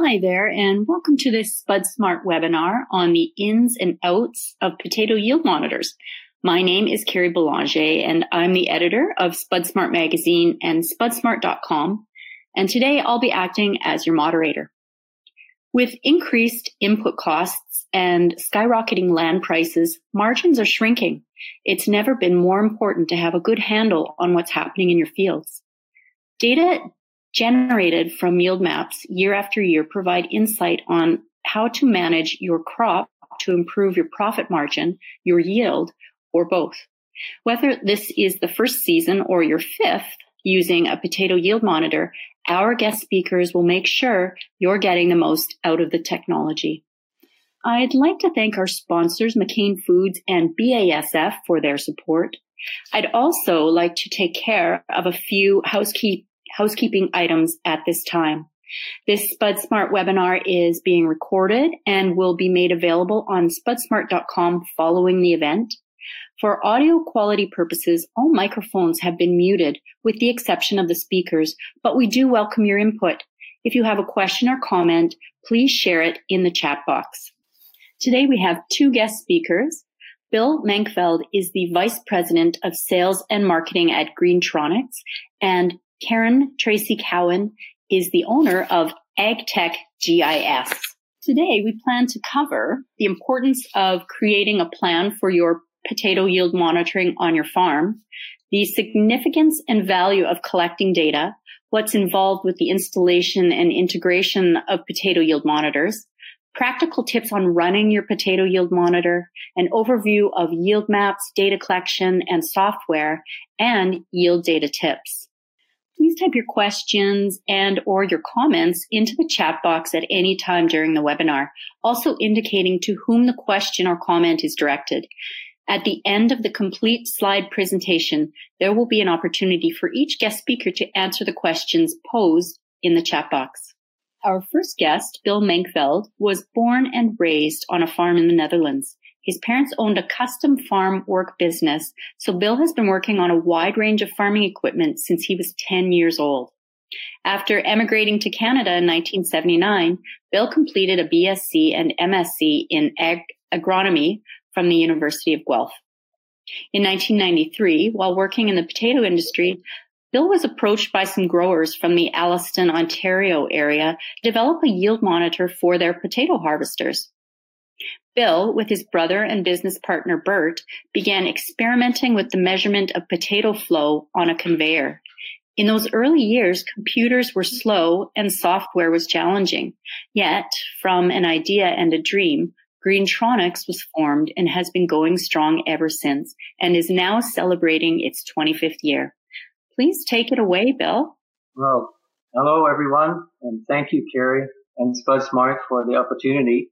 Hi there, and welcome to this Spud Smart webinar on the ins and outs of potato yield monitors. My name is Carrie Belanger, and I'm the editor of Spud Smart magazine and spudsmart.com, and today I'll be acting as your moderator. With increased input costs and skyrocketing land prices, margins are shrinking. It's never been more important to have a good handle on what's happening in your fields. Data generated from yield maps year after year provide insight on how to manage your crop to improve your profit margin, your yield, or both. Whether this is the first season or your fifth using a potato yield monitor, our guest speakers will make sure you're getting the most out of the technology. I'd like to thank our sponsors, McCain Foods and BASF, for their support. I'd also like to take care of a few housekeeping items at this time. This Spud Smart webinar is being recorded and will be made available on spudsmart.com following the event. For audio quality purposes, all microphones have been muted with the exception of the speakers, but we do welcome your input. If you have a question or comment, please share it in the chat box. Today we have two guest speakers. Bill Menkveld is the Vice President of Sales and Marketing at Greentronics, and Karen Tracy Cowan is the owner of AgTech GIS. Today, we plan to cover the importance of creating a plan for your potato yield monitoring on your farm, the significance and value of collecting data, what's involved with the installation and integration of potato yield monitors, practical tips on running your potato yield monitor, an overview of yield maps, data collection, and software, and yield data tips. Please type your questions and or your comments into the chat box at any time during the webinar, also indicating to whom the question or comment is directed. At the end of the complete slide presentation, there will be an opportunity for each guest speaker to answer the questions posed in the chat box. Our first guest, Bill Menkveld, was born and raised on a farm in the Netherlands. His parents owned a custom farm work business, so Bill has been working on a wide range of farming equipment since he was 10 years old. After emigrating to Canada in 1979, Bill completed a BSc and MSc in agronomy from the University of Guelph. In 1993, while working in the potato industry, Bill was approached by some growers from the Alliston, Ontario area to develop a yield monitor for their potato harvesters. Bill, with his brother and business partner Bert, began experimenting with the measurement of potato flow on a conveyor. In those early years, computers were slow and software was challenging. Yet, from an idea and a dream, Greentronics was formed and has been going strong ever since, and is now celebrating its 25th year. Please take it away, Bill. Well, hello everyone, and thank you, Carrie and Spud Smart, for the opportunity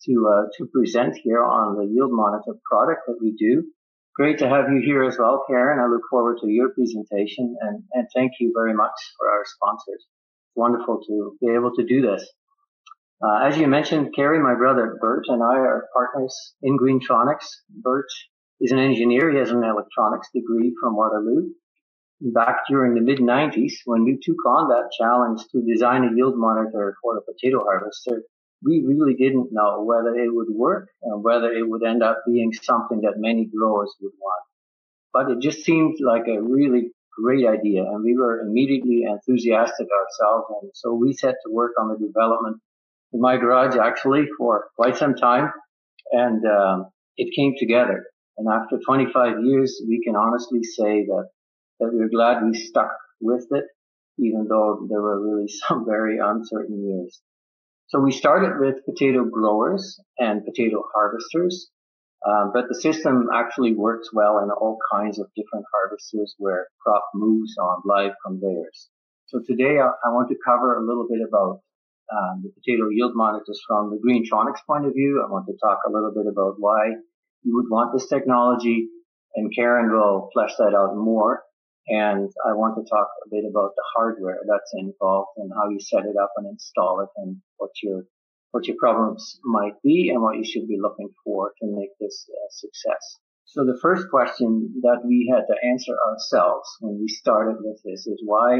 to present here on the yield monitor product that we do. Great to have you here as well, Karen. I look forward to your presentation, and thank you very much for our sponsors. It's wonderful to be able to do this. As you mentioned, Carrie, my brother Bert and I are partners in Greentronics. Bert is an engineer. He has an electronics degree from Waterloo. Back during the mid-90s, when we took on that challenge to design a yield monitor for a potato harvester, we really didn't know whether it would work and whether it would end up being something that many growers would want. But it just seemed like a really great idea, and we were immediately enthusiastic ourselves. And so we set to work on the development in my garage, actually, for quite some time, and it came together. And after 25 years, we can honestly say that we're glad we stuck with it, even though there were really some very uncertain years. So we started with potato growers and potato harvesters, but the system actually works well in all kinds of different harvesters where crop moves on live conveyors. So today I want to cover a little bit about the potato yield monitors from the Greentronics point of view. I want to talk a little bit about why you would want this technology, and Karen will flesh that out more. And I want to talk a bit about the hardware that's involved and how you set it up and install it, and what your problems might be and what you should be looking for to make this a success. So the first question that we had to answer ourselves when we started with this is, why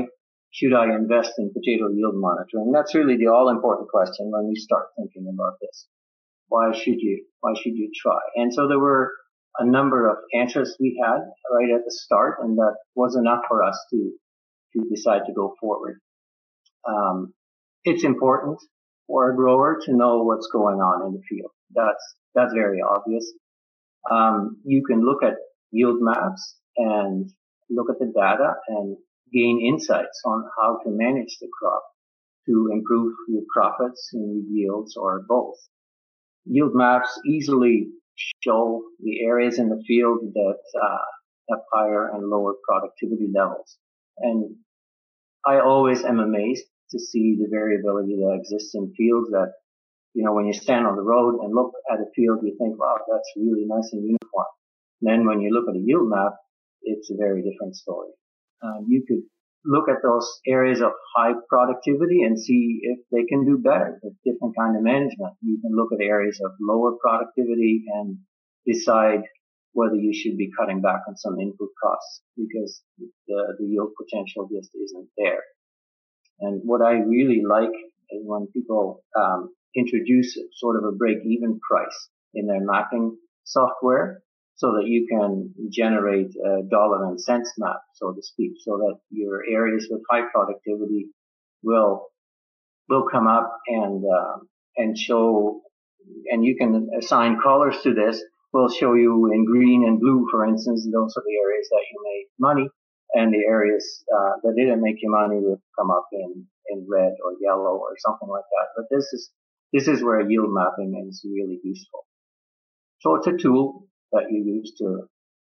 should I invest in potato yield monitoring? That's really the all-important question when we start thinking about this. Why should you try? And so there were a number of answers we had right at the start, and that was enough for us to decide to go forward. It's important for a grower to know what's going on in the field. That's very obvious. You can look at yield maps and look at the data and gain insights on how to manage the crop to improve your profits and your yields or both. Yield maps easily show the areas in the field that have higher and lower productivity levels. And I always am amazed to see the variability that exists in fields that, when you stand on the road and look at a field, you think, wow, that's really nice and uniform. And then when you look at a yield map, it's a very different story. You could look at those areas of high productivity and see if they can do better with different kind of management. You can look at areas of lower productivity and decide whether you should be cutting back on some input costs because the yield potential just isn't there. And what I really like is when people introduce sort of a break-even price in their mapping software, so that you can generate a dollar and cents map, so to speak, so that your areas with high productivity will come up and show, and you can assign colors to this. Will show you in green and blue, for instance. Those are the areas that you made money, and the areas that didn't make you money will come up in red or yellow or something like that. But this is where yield mapping is really useful. So it's a tool that you use to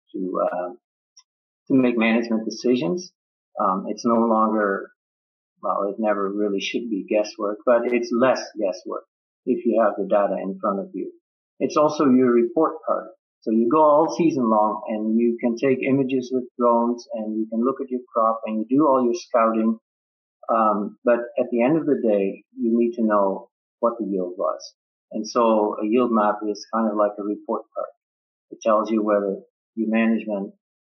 make management decisions. It's no longer, well, it never really should be guesswork, but it's less guesswork if you have the data in front of you. It's also your report card. So you go all season long and you can take images with drones and you can look at your crop and you do all your scouting. But at the end of the day, you need to know what the yield was. And so a yield map is kind of like a report card. It tells you whether your management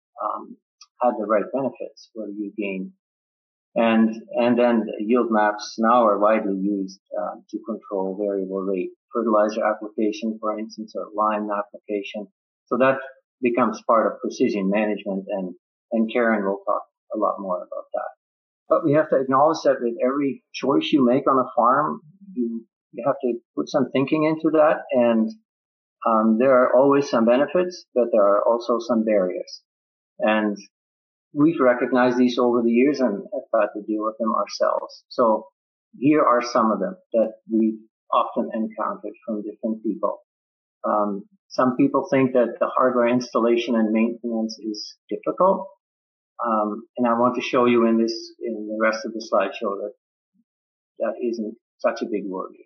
had the right benefits, whether you gained. And then yield maps now are widely used to control variable rate fertilizer application, for instance, or lime application. So that becomes part of precision management, and Karen will talk a lot more about that. But we have to acknowledge that with every choice you make on a farm, you have to put some thinking into that, and there are always some benefits, but there are also some barriers. And we've recognized these over the years and have had to deal with them ourselves. So here are some of them that we've often encountered from different people. Some people think that the hardware installation and maintenance is difficult. And I want to show you in the rest of the slideshow that isn't such a big worry.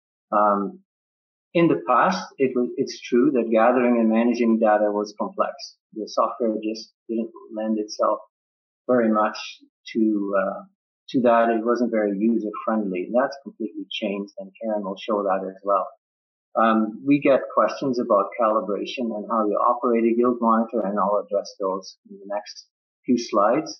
In the past, it's true that gathering and managing data was complex. The software just didn't lend itself very much to that. It wasn't very user friendly. And that's completely changed, and Karen will show that as well. We get questions about calibration and how you operate a yield monitor, and I'll address those in the next few slides.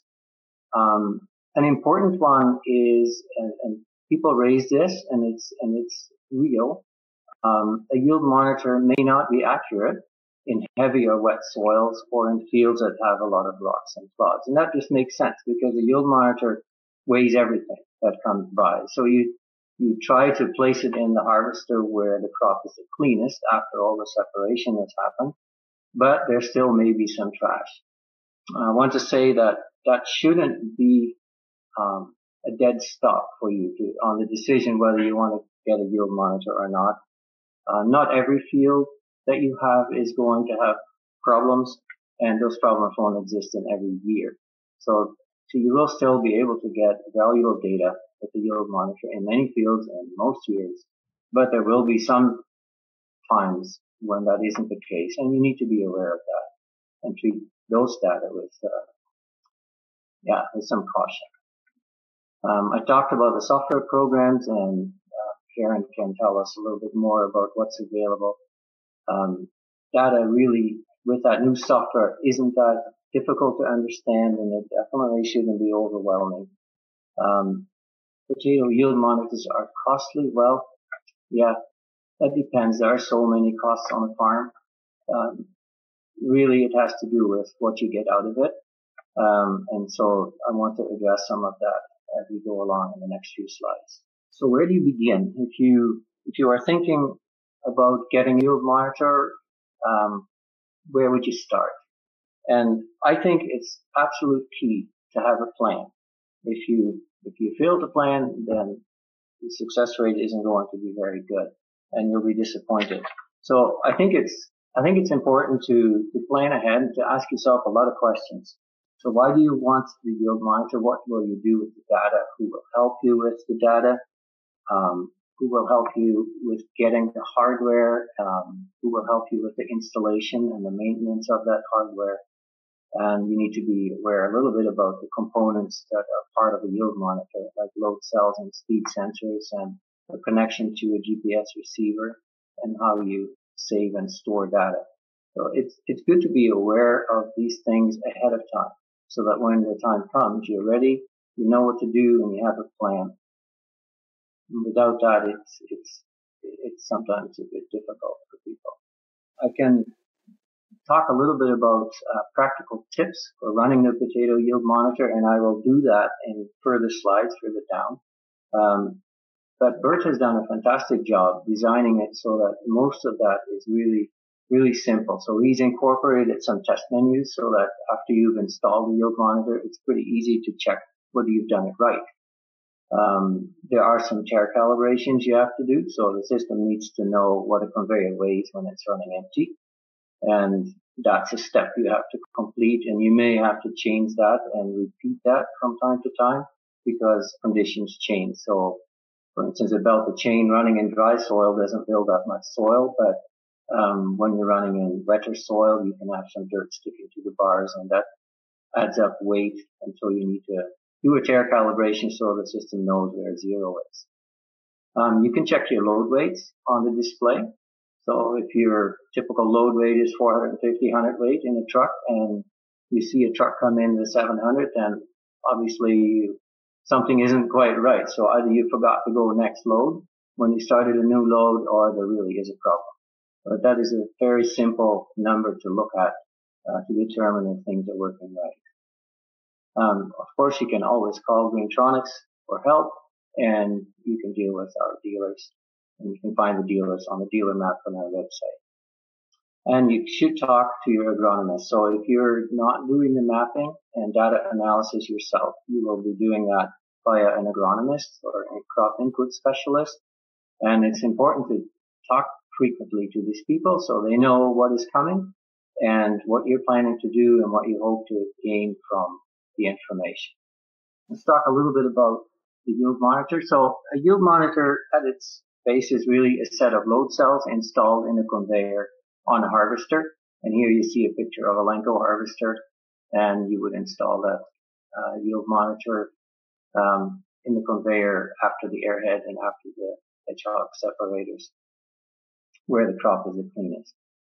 An important one is, and people raise this, and it's real. A yield monitor may not be accurate in heavy or wet soils or in fields that have a lot of rocks and clods. And that just makes sense because a yield monitor weighs everything that comes by. So you try to place it in the harvester where the crop is the cleanest after all the separation has happened, but there still may be some trash. I want to say that shouldn't be a dead stop for you on the decision whether you want to get a yield monitor or not. Not every field that you have is going to have problems, and those problems won't exist in every year. So you will still be able to get valuable data with the yield monitor in many fields and most years, but there will be some times when that isn't the case, and you need to be aware of that and treat those data with some caution. I talked about the software programs, and Karen can tell us a little bit more about what's available. Data really, with that new software, isn't that difficult to understand, and it definitely shouldn't be overwhelming. Potato yield monitors are costly. Well, yeah, that depends. There are so many costs on a farm. Really, it has to do with what you get out of it. And so I want to address some of that as we go along in the next few slides. So where do you begin? If you are thinking about getting a yield monitor, where would you start? And I think it's absolute key to have a plan. If you fail to plan, then the success rate isn't going to be very good, and you'll be disappointed. So I think it's important to plan ahead and to ask yourself a lot of questions. So why do you want the yield monitor? What will you do with the data? Who will help you with the data? Who will help you with getting the hardware? Who will help you with the installation and the maintenance of that hardware? And you need to be aware a little bit about the components that are part of a yield monitor, like load cells and speed sensors and a connection to a GPS receiver and how you save and store data. So it's good to be aware of these things ahead of time so that when the time comes, you're ready, you know what to do, and you have a plan. And without that, it's sometimes a bit difficult for people. I can talk a little bit about practical tips for running the potato yield monitor, and I will do that in further slides further down. But Bert has done a fantastic job designing it so that most of that is really, really simple. So he's incorporated some test menus so that after you've installed the yield monitor, it's pretty easy to check whether you've done it right. There are some tare calibrations you have to do, so the system needs to know what a conveyor weighs when it's running empty. And that's a step you have to complete, and you may have to change that and repeat that from time to time because conditions change. So, for instance, a belted chain running in dry soil doesn't build that much soil, but when you're running in wetter soil, you can have some dirt sticking to the bars, and that adds up weight, and so you need to do a tare calibration so the system knows where zero is. You can check your load weights on the display. So if your typical load weight is 450 hundredweight in a truck and you see a truck come in with 700, then obviously something isn't quite right. So either you forgot to go next load when you started a new load, or there really is a problem. But that is a very simple number to look at to determine if things are working right. Of course, you can always call Greentronics for help, and you can deal with our dealers. And you can find the dealers on the dealer map on our website. And you should talk to your agronomist. So if you're not doing the mapping and data analysis yourself, you will be doing that via an agronomist or a crop input specialist. And it's important to talk frequently to these people so they know what is coming and what you're planning to do and what you hope to gain from the information. Let's talk a little bit about the yield monitor. So a yield monitor at its base is really a set of load cells installed in a conveyor on a harvester. And here you see a picture of a Lenco harvester, and you would install that yield monitor in the conveyor after the airhead and after the hedgehog separators, where the crop is the cleanest.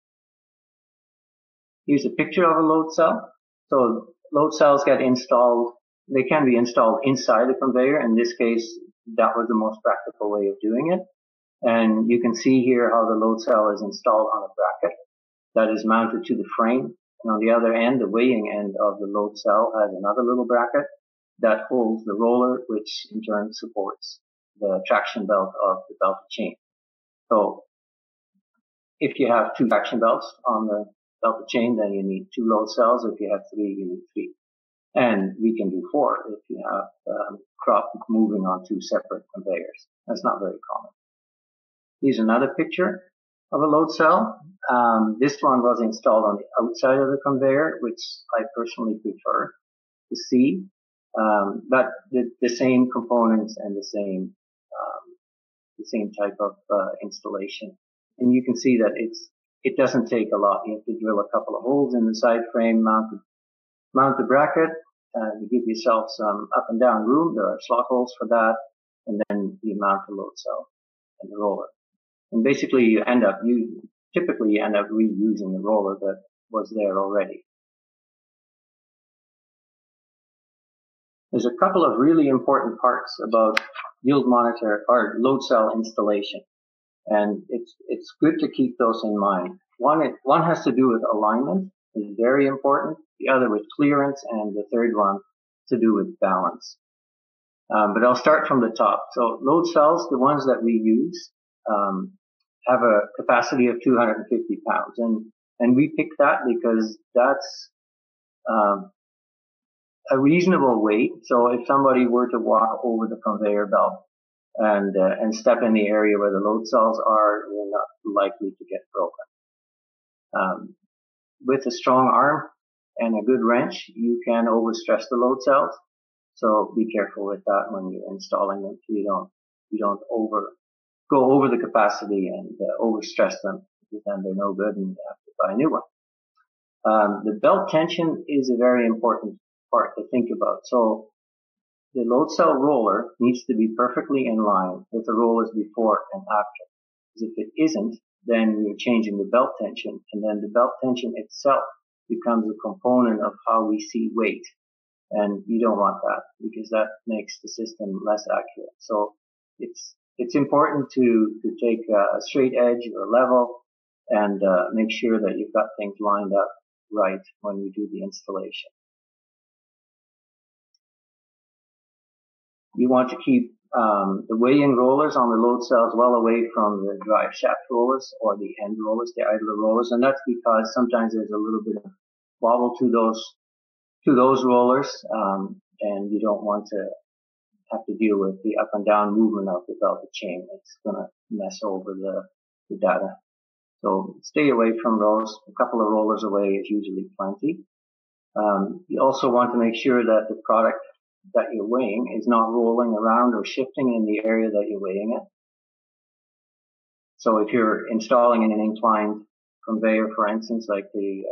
Here's a picture of a load cell. So load cells get installed. They can be installed inside the conveyor. In this case, that was the most practical way of doing it. And you can see here how the load cell is installed on a bracket that is mounted to the frame. And on the other end, the weighing end of the load cell has another little bracket that holds the roller, which in turn supports the traction belt of the belted chain. So if you have two traction belts on the belted chain, then you need two load cells. If you have three, you need three. And we can do four if you have crop moving on two separate conveyors. That's not very common. Here's another picture of a load cell. This one was installed on the outside of the conveyor, which I personally prefer to see. But the same components and the same type of installation. And you can see that it doesn't take a lot. You have to drill a couple of holes in the side frame, mount the bracket, you give yourself some up and down room. There are slot holes for that, and then you mount the load cell and the roller. And basically you typically end up reusing the roller that was there already. There's a couple of really important parts about yield monitor or load cell installation, and it's good to keep those in mind. One has to do with alignment, is very important. The other with clearance, and the third one to do with balance. But I'll start from the top. So load cells, the ones that we use, have a capacity of 250 pounds, and we pick that because that's a reasonable weight. So if somebody were to walk over the conveyor belt and step in the area where the load cells are, they're not likely to get broken. With a strong arm and a good wrench, you can overstress the load cells. So be careful with that when you're installing them, so you don't go over the capacity and overstress them, because then they're no good and you have to buy a new one. The belt tension is a very important part to think about. So the load cell roller needs to be perfectly in line with the rollers before and after. Because if it isn't, then you're changing the belt tension, and then the belt tension itself becomes a component of how we see weight. And you don't want that, because that makes the system less accurate. So it's important to take a straight edge or level and make sure that you've got things lined up right when you do the installation. You want to keep the weigh-in rollers on the load cells well away from the drive shaft rollers or the end rollers, the idler rollers, and that's because sometimes there's a little bit of wobble to those rollers, and you don't want to have to deal with the up and down movement of the belted chain. It's going to mess over the data. So stay away from those. A couple of rollers away is usually plenty. You also want to make sure that the product that you're weighing is not rolling around or shifting in the area that you're weighing it. So if you're installing in an inclined conveyor, for instance, like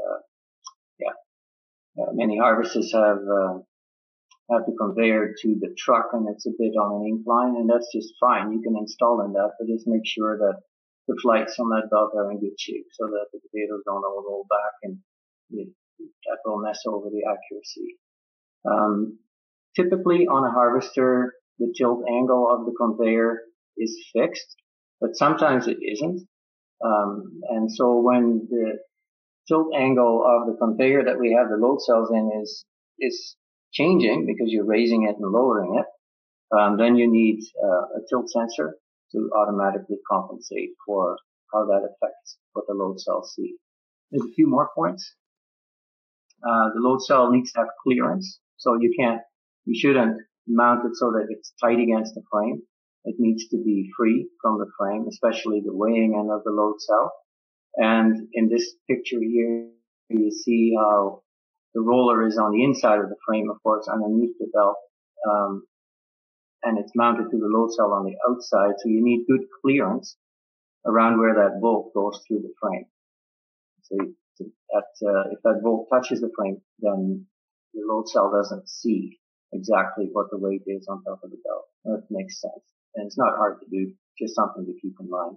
many harvesters have the conveyor to the truck, and it's a bit on an incline, and that's just fine. You can install in that, but just make sure that the flights on that belt are in good shape so that the potatoes don't all roll back, and that will mess over the accuracy. Typically on a harvester, the tilt angle of the conveyor is fixed, but sometimes it isn't. And so when the tilt angle of the conveyor that we have the load cells in is changing because you're raising it and lowering it, then you need a tilt sensor to automatically compensate for how that affects what the load cells see. There's a few more points. The load cell needs to have clearance, so you shouldn't mount it so that it's tight against the frame. It needs to be free from the frame, especially the weighing end of the load cell. And in this picture here, you see how the roller is on the inside of the frame, of course, underneath the belt, and it's mounted to the load cell on the outside. So you need good clearance around where that bolt goes through the frame. So if that bolt touches the frame, then the load cell doesn't see exactly what the weight is on top of the belt. That makes sense. And it's not hard to do, just something to keep in mind.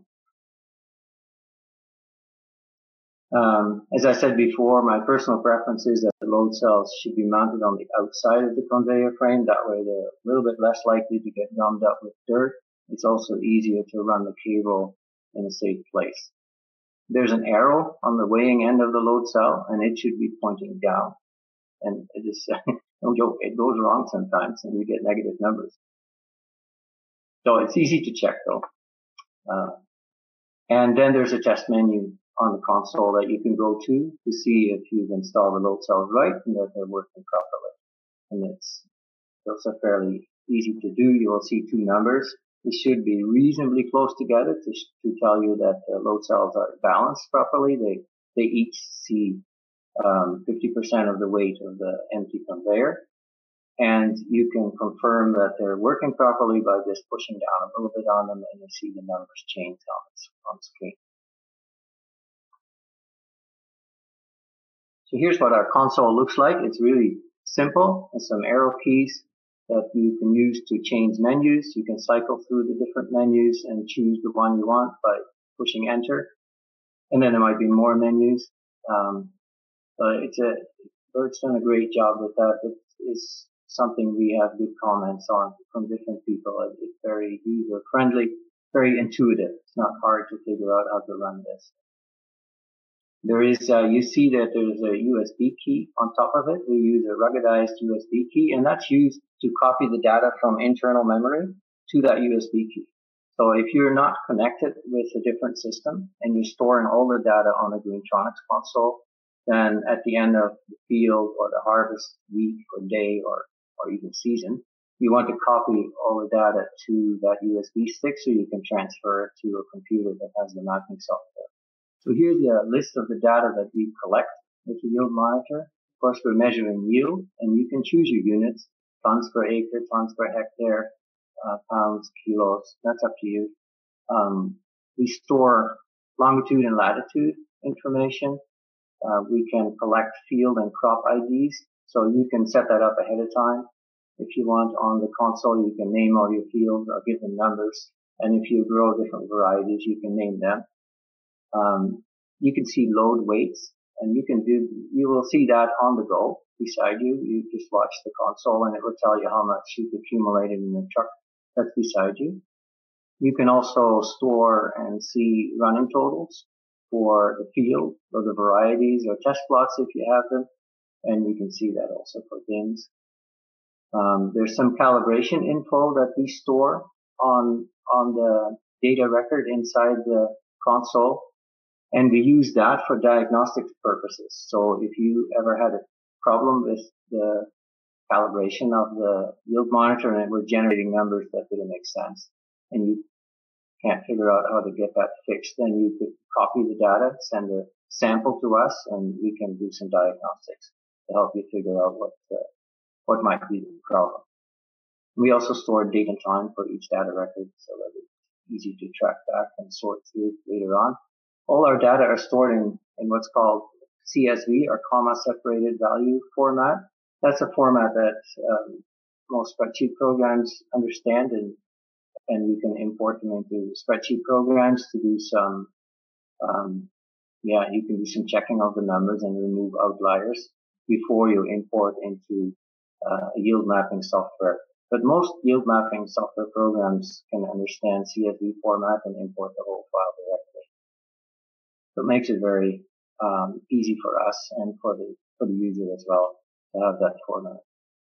As I said before, my personal preference is that the load cells should be mounted on the outside of the conveyor frame. That way they're a little bit less likely to get gummed up with dirt. It's also easier to run the cable in a safe place. There's an arrow on the weighing end of the load cell, and it should be pointing down. And it is, don't joke, it goes wrong sometimes and you get negative numbers. So it's easy to check though. And then there's a test menu on the console that you can go to see if you've installed the load cells right and that they're working properly. And it's also fairly easy to do. You will see two numbers. They should be reasonably close together to tell you that the load cells are balanced properly. They each see 50% of the weight of the empty conveyor. And you can confirm that they're working properly by just pushing down a little bit on them, and you see the numbers change on screen. So here's what our console looks like. It's really simple. There's some arrow keys that you can use to change menus. You can cycle through the different menus and choose the one you want by pushing enter. And then there might be more menus. Bert's done a great job with that. It's something we have good comments on from different people. It's very user friendly, very intuitive. It's not hard to figure out how to run this. There is, you see that there's a USB key on top of it. We use a ruggedized USB key, and that's used to copy the data from internal memory to that USB key. So if you're not connected with a different system and you're storing all the data on a Greentronics console, then at the end of the field or the harvest week or day or even season, you want to copy all the data to that USB stick so you can transfer it to a computer that has the mapping software. So here's a list of the data that we collect with the yield monitor. Of course, we're measuring yield, and you can choose your units, tons per acre, tons per hectare, pounds, kilos. That's up to you. We store longitude and latitude information. We can collect field and crop IDs, so you can set that up ahead of time. If you want on the console, you can name all your fields or give them numbers. And if you grow different varieties, you can name them. You can see load weights, and you will see that on the go beside you. You just watch the console and it will tell you how much you've accumulated in the truck that's beside you. You can also store and see running totals for the field or the varieties or test plots if you have them. And you can see that also for bins. There's some calibration info that we store on the data record inside the console. And we use that for diagnostics purposes. So if you ever had a problem with the calibration of the yield monitor and it was generating numbers that didn't make sense, and you can't figure out how to get that fixed, then you could copy the data, send a sample to us, and we can do some diagnostics to help you figure out what might be the problem. We also store date and time for each data record so that it's easy to track back and sort through later on. All our data are stored in what's called CSV, or comma separated value format. That's a format that most spreadsheet programs understand, and you can import them into spreadsheet programs to do some, you can do some checking of the numbers and remove outliers before you import into yield mapping software. But most yield mapping software programs can understand CSV format and import the whole file directly. So it makes it very easy for us and for the user as well to have that format.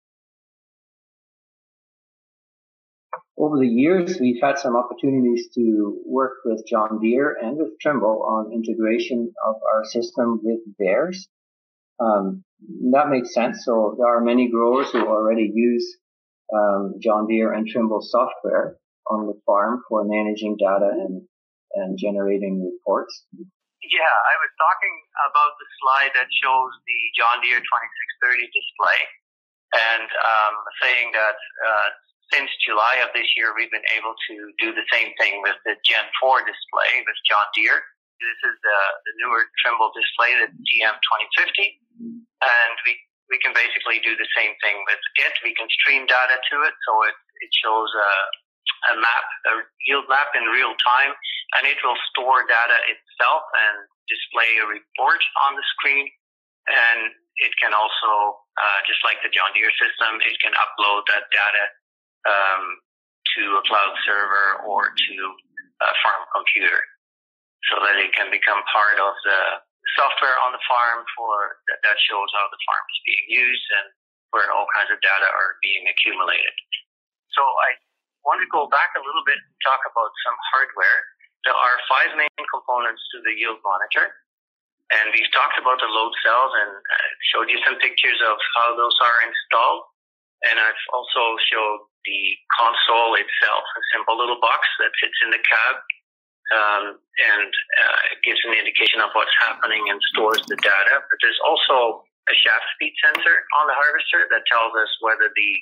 Over the years, we've had some opportunities to work with John Deere and with Trimble on integration of our system with theirs. That makes sense. So there are many growers who already use John Deere and Trimble software on the farm for managing data and generating reports. Yeah, I was talking about the slide that shows the John Deere 2630 display, and saying that since July of this year, we've been able to do the same thing with the Gen 4 display with John Deere. This is the newer Trimble display, the TM2050, and we can basically do the same thing with it. We can stream data to it, so it shows a yield map in real time, and it will store data itself and display a report on the screen. And it can also, just like the John Deere system, it can upload that data to a cloud server or to a farm computer, so that it can become part of the software on the farm that shows how the farm is being used and where all kinds of data are being accumulated. So I want to go back a little bit and talk about some hardware. There are 5 main components to the yield monitor, and we've talked about the load cells and showed you some pictures of how those are installed. And I've also showed the console itself, a simple little box that fits in the cab, and it gives an indication of what's happening and stores the data. But there's also a shaft speed sensor on the harvester that tells us whether the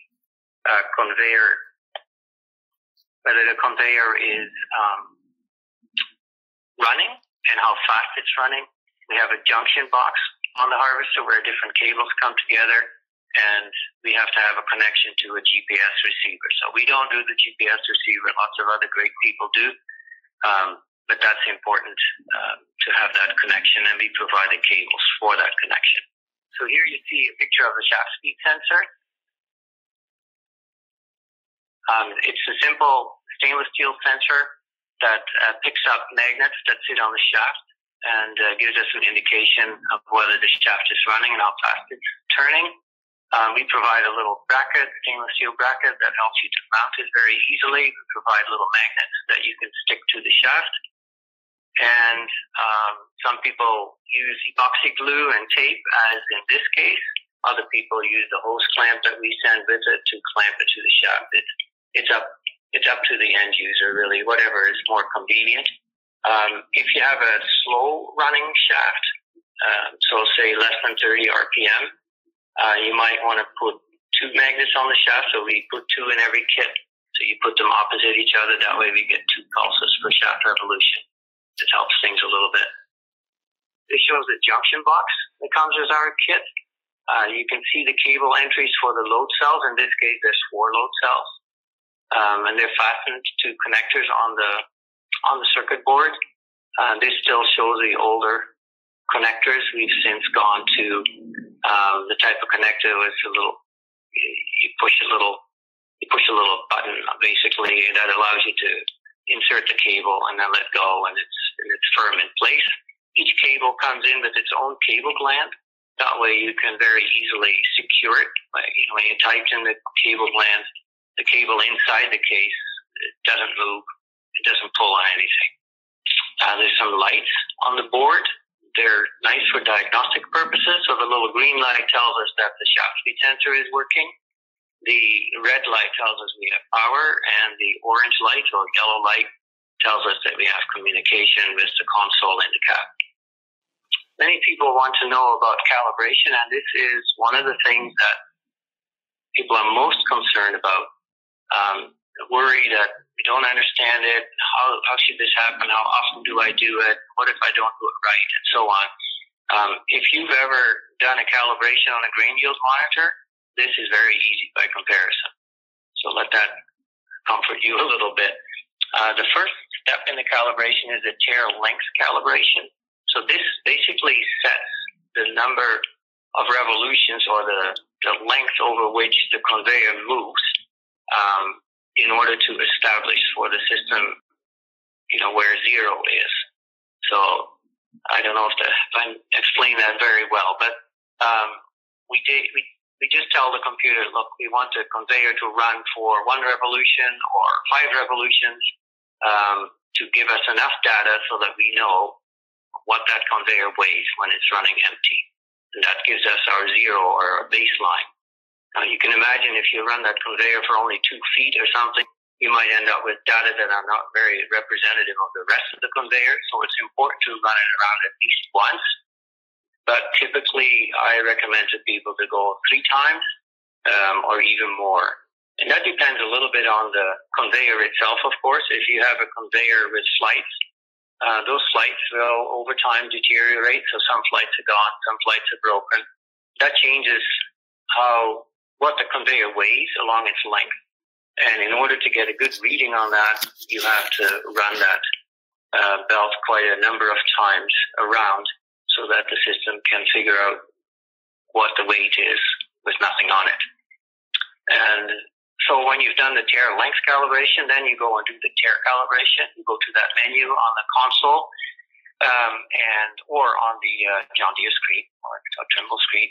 conveyor is running and how fast it's running. We have a junction box on the harvester where different cables come together, and we have to have a connection to a GPS receiver. So we don't do the GPS receiver, lots of other great people do, but that's important to have that connection, and we provide the cables for that connection. So here you see a picture of the shaft speed sensor. It's a simple stainless steel sensor that picks up magnets that sit on the shaft and gives us an indication of whether the shaft is running and how fast it's turning. We provide a little bracket, stainless steel bracket, that helps you to mount it very easily. We provide little magnets that you can stick to the shaft. And some people use epoxy glue and tape, as in this case. Other people use the hose clamp that we send with it to clamp it to the shaft. It's up to the end user, really, whatever is more convenient. If you have a slow running shaft, so say less than 30 RPM, you might want to put 2 magnets on the shaft. So we put 2 in every kit. So you put them opposite each other. That way we get 2 pulses per shaft revolution. It helps things a little bit. This shows the junction box that comes with our kit. You can see the cable entries for the load cells. In this case, there's 4 load cells. And they're fastened to connectors on the circuit board. This still shows the older connectors. We've since gone to the type of connector with you push a little button basically that allows you to insert the cable and then let go, and it's firm in place. Each cable comes in with its own cable gland. That way you can very easily secure it. When you tighten the cable gland, the cable inside the case, it doesn't move. It doesn't pull on anything. There's some lights on the board. They're nice for diagnostic purposes. So the little green light tells us that the shaft speed sensor is working. The red light tells us we have power, and the orange light or yellow light tells us that we have communication with the console in the cab. Many people want to know about calibration, and this is one of the things that people are most concerned about. Worry that we don't understand it. How should this happen? How often do I do it? What if I don't do it right? And so on. If you've ever done a calibration on a grain yield monitor, this is very easy by comparison. So let that comfort you a little bit. The first step in the calibration is the tare length calibration. So this basically sets the number of revolutions or the length over which the conveyor moves in order to establish for the system, where 0 is. So I don't know if I'm explaining that very well, but we just tell the computer, look, we want the conveyor to run for 1 revolution or 5 revolutions to give us enough data so that we know what that conveyor weighs when it's running empty. And that gives us our 0 or our baseline. Now, you can imagine if you run that conveyor for only 2 feet or something, you might end up with data that are not very representative of the rest of the conveyor. So it's important to run it around at least once. But typically, I recommend to people to go 3 times or even more. And that depends a little bit on the conveyor itself, of course. If you have a conveyor with flights, those flights will over time deteriorate. So some flights are gone, some flights are broken. That changes what the conveyor weighs along its length. And in order to get a good reading on that, you have to run that belt quite a number of times around so that the system can figure out what the weight is with nothing on it. And so when you've done the tare length calibration, then you go and do the tare calibration. You go to that menu on the console or on the John Deere screen or Trimble screen.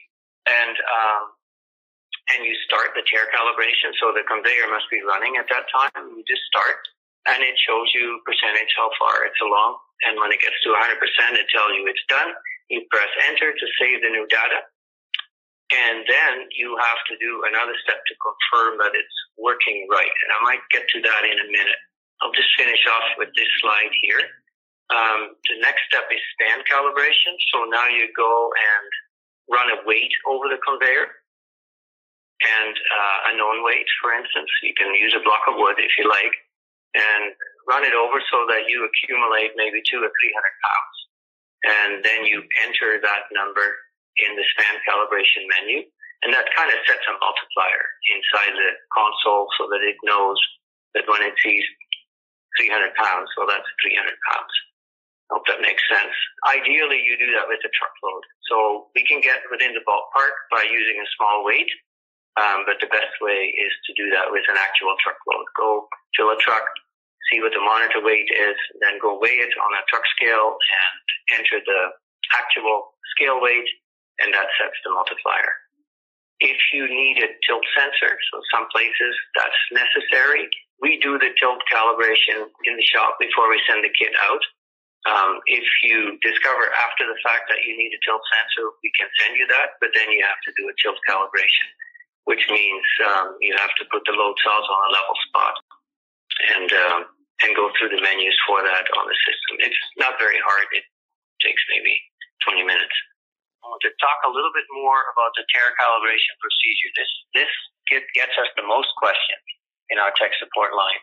And you start the tare calibration. So the conveyor must be running at that time. You just start, and it shows you percentage how far it's along. And when it gets to 100%, it tells you it's done. You press enter to save the new data. And then you have to do another step to confirm that it's working right. And I might get to that in a minute. I'll just finish off with this slide here. The next step is span calibration. So now you go and run a weight over the conveyor. And a known weight, for instance. You can use a block of wood if you like, and run it over so that you accumulate maybe 200 or 300 pounds. And then you enter that number in the span calibration menu, and that kind of sets a multiplier inside the console so that it knows that when it sees 300 pounds, well, that's 300 pounds. I hope that makes sense. Ideally, you do that with a truckload. So we can get within the ballpark by using a small weight. But the best way is to do that with an actual truckload. Go fill a truck, see what the monitor weight is, then go weigh it on a truck scale and enter the actual scale weight, and that sets the multiplier. If you need a tilt sensor, so some places that's necessary, we do the tilt calibration in the shop before we send the kit out. If you discover after the fact that you need a tilt sensor, we can send you that, but then you have to do a tilt calibration, which means you have to put the load cells on a level spot and go through the menus for that on the system. It's not very hard. It takes maybe 20 minutes. I want to talk a little bit more about the tare calibration procedure. This gets us the most questions in our tech support line.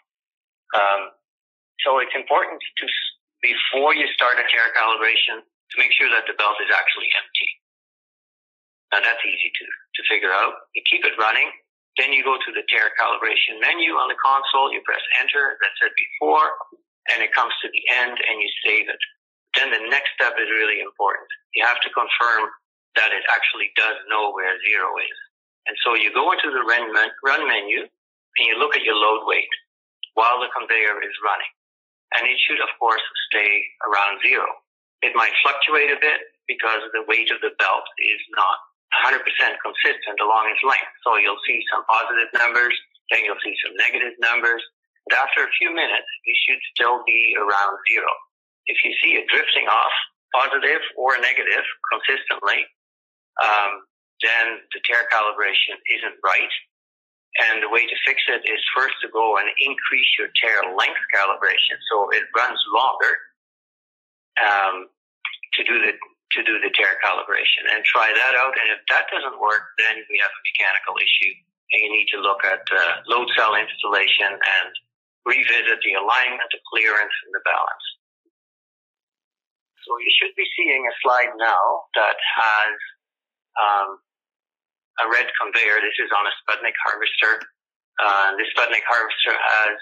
So it's important to, before you start a tare calibration, to make sure that the belt is actually empty. Now that's easy to figure out. You keep it running, then you go to the tare calibration menu on the console, you press enter, that said before, and it comes to the end and you save it. Then the next step is really important. You have to confirm that it actually does know where zero is. And so you go into the run menu and you look at your load weight while the conveyor is running. And it should, of course, stay around zero. It might fluctuate a bit because the weight of the belt is not 100% consistent along its length. So you'll see some positive numbers, then you'll see some negative numbers. But after a few minutes, you should still be around zero. If you see it drifting off, positive or negative, consistently, then the tare calibration isn't right. And the way to fix it is first to go and increase your tare length calibration so it runs longer to do the tare calibration, and try that out. And if that doesn't work, then we have a mechanical issue, and you need to look at load cell installation and revisit the alignment, the clearance, and the balance. So you should be seeing a slide now that has a red conveyor. This is on a Sputnik harvester. This Sputnik harvester has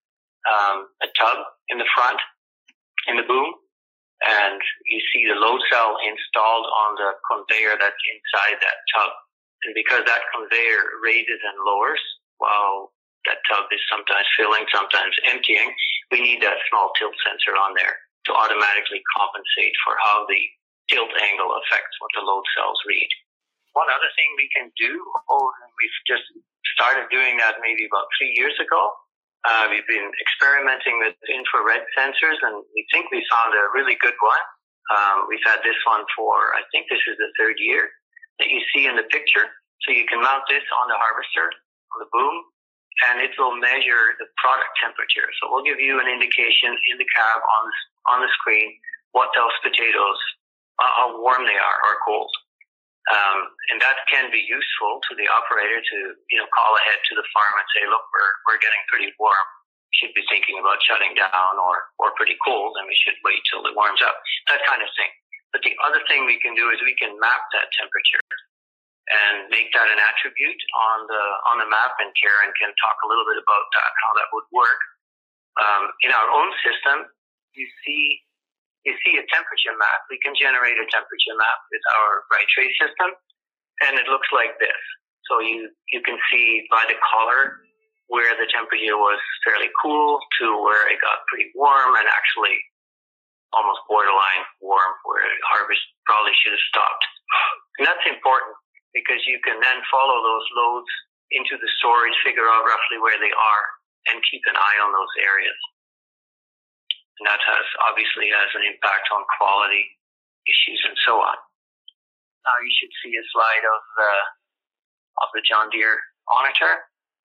a tub in the front, in the boom, and you see the load cell installed on the conveyor that's inside that tub. And because that conveyor raises and lowers while that tub is sometimes filling, sometimes emptying, we need that small tilt sensor on there to automatically compensate for how the tilt angle affects what the load cells read. One other thing we can do, we've just started doing that maybe about 3 years ago. We've been experimenting with infrared sensors, and we think we found a really good one. We've had this one for, I think this is the third year that you see in the picture. So you can mount this on the harvester, on the boom, and it will measure the product temperature. So we'll give you an indication in the cab on the screen what those potatoes, how warm they are or cold. And that can be useful to the operator to, call ahead to the farm and say, look, we're getting pretty warm. We should be thinking about shutting down, or pretty cold, and we should wait till it warms up. That kind of thing. But the other thing we can do is we can map that temperature and make that an attribute on the map, and Karen can talk a little bit about that, how that would work. In our own system, you see a temperature map. We can generate a temperature map with our right trace system, and it looks like this. So you can see by the color where the temperature was fairly cool to where it got pretty warm and actually almost borderline warm, where harvest probably should have stopped. And that's important because you can then follow those loads into the storage, figure out roughly where they are, and keep an eye on those areas. And that obviously has an impact on quality issues and so on. Now you should see a slide of the John Deere monitor.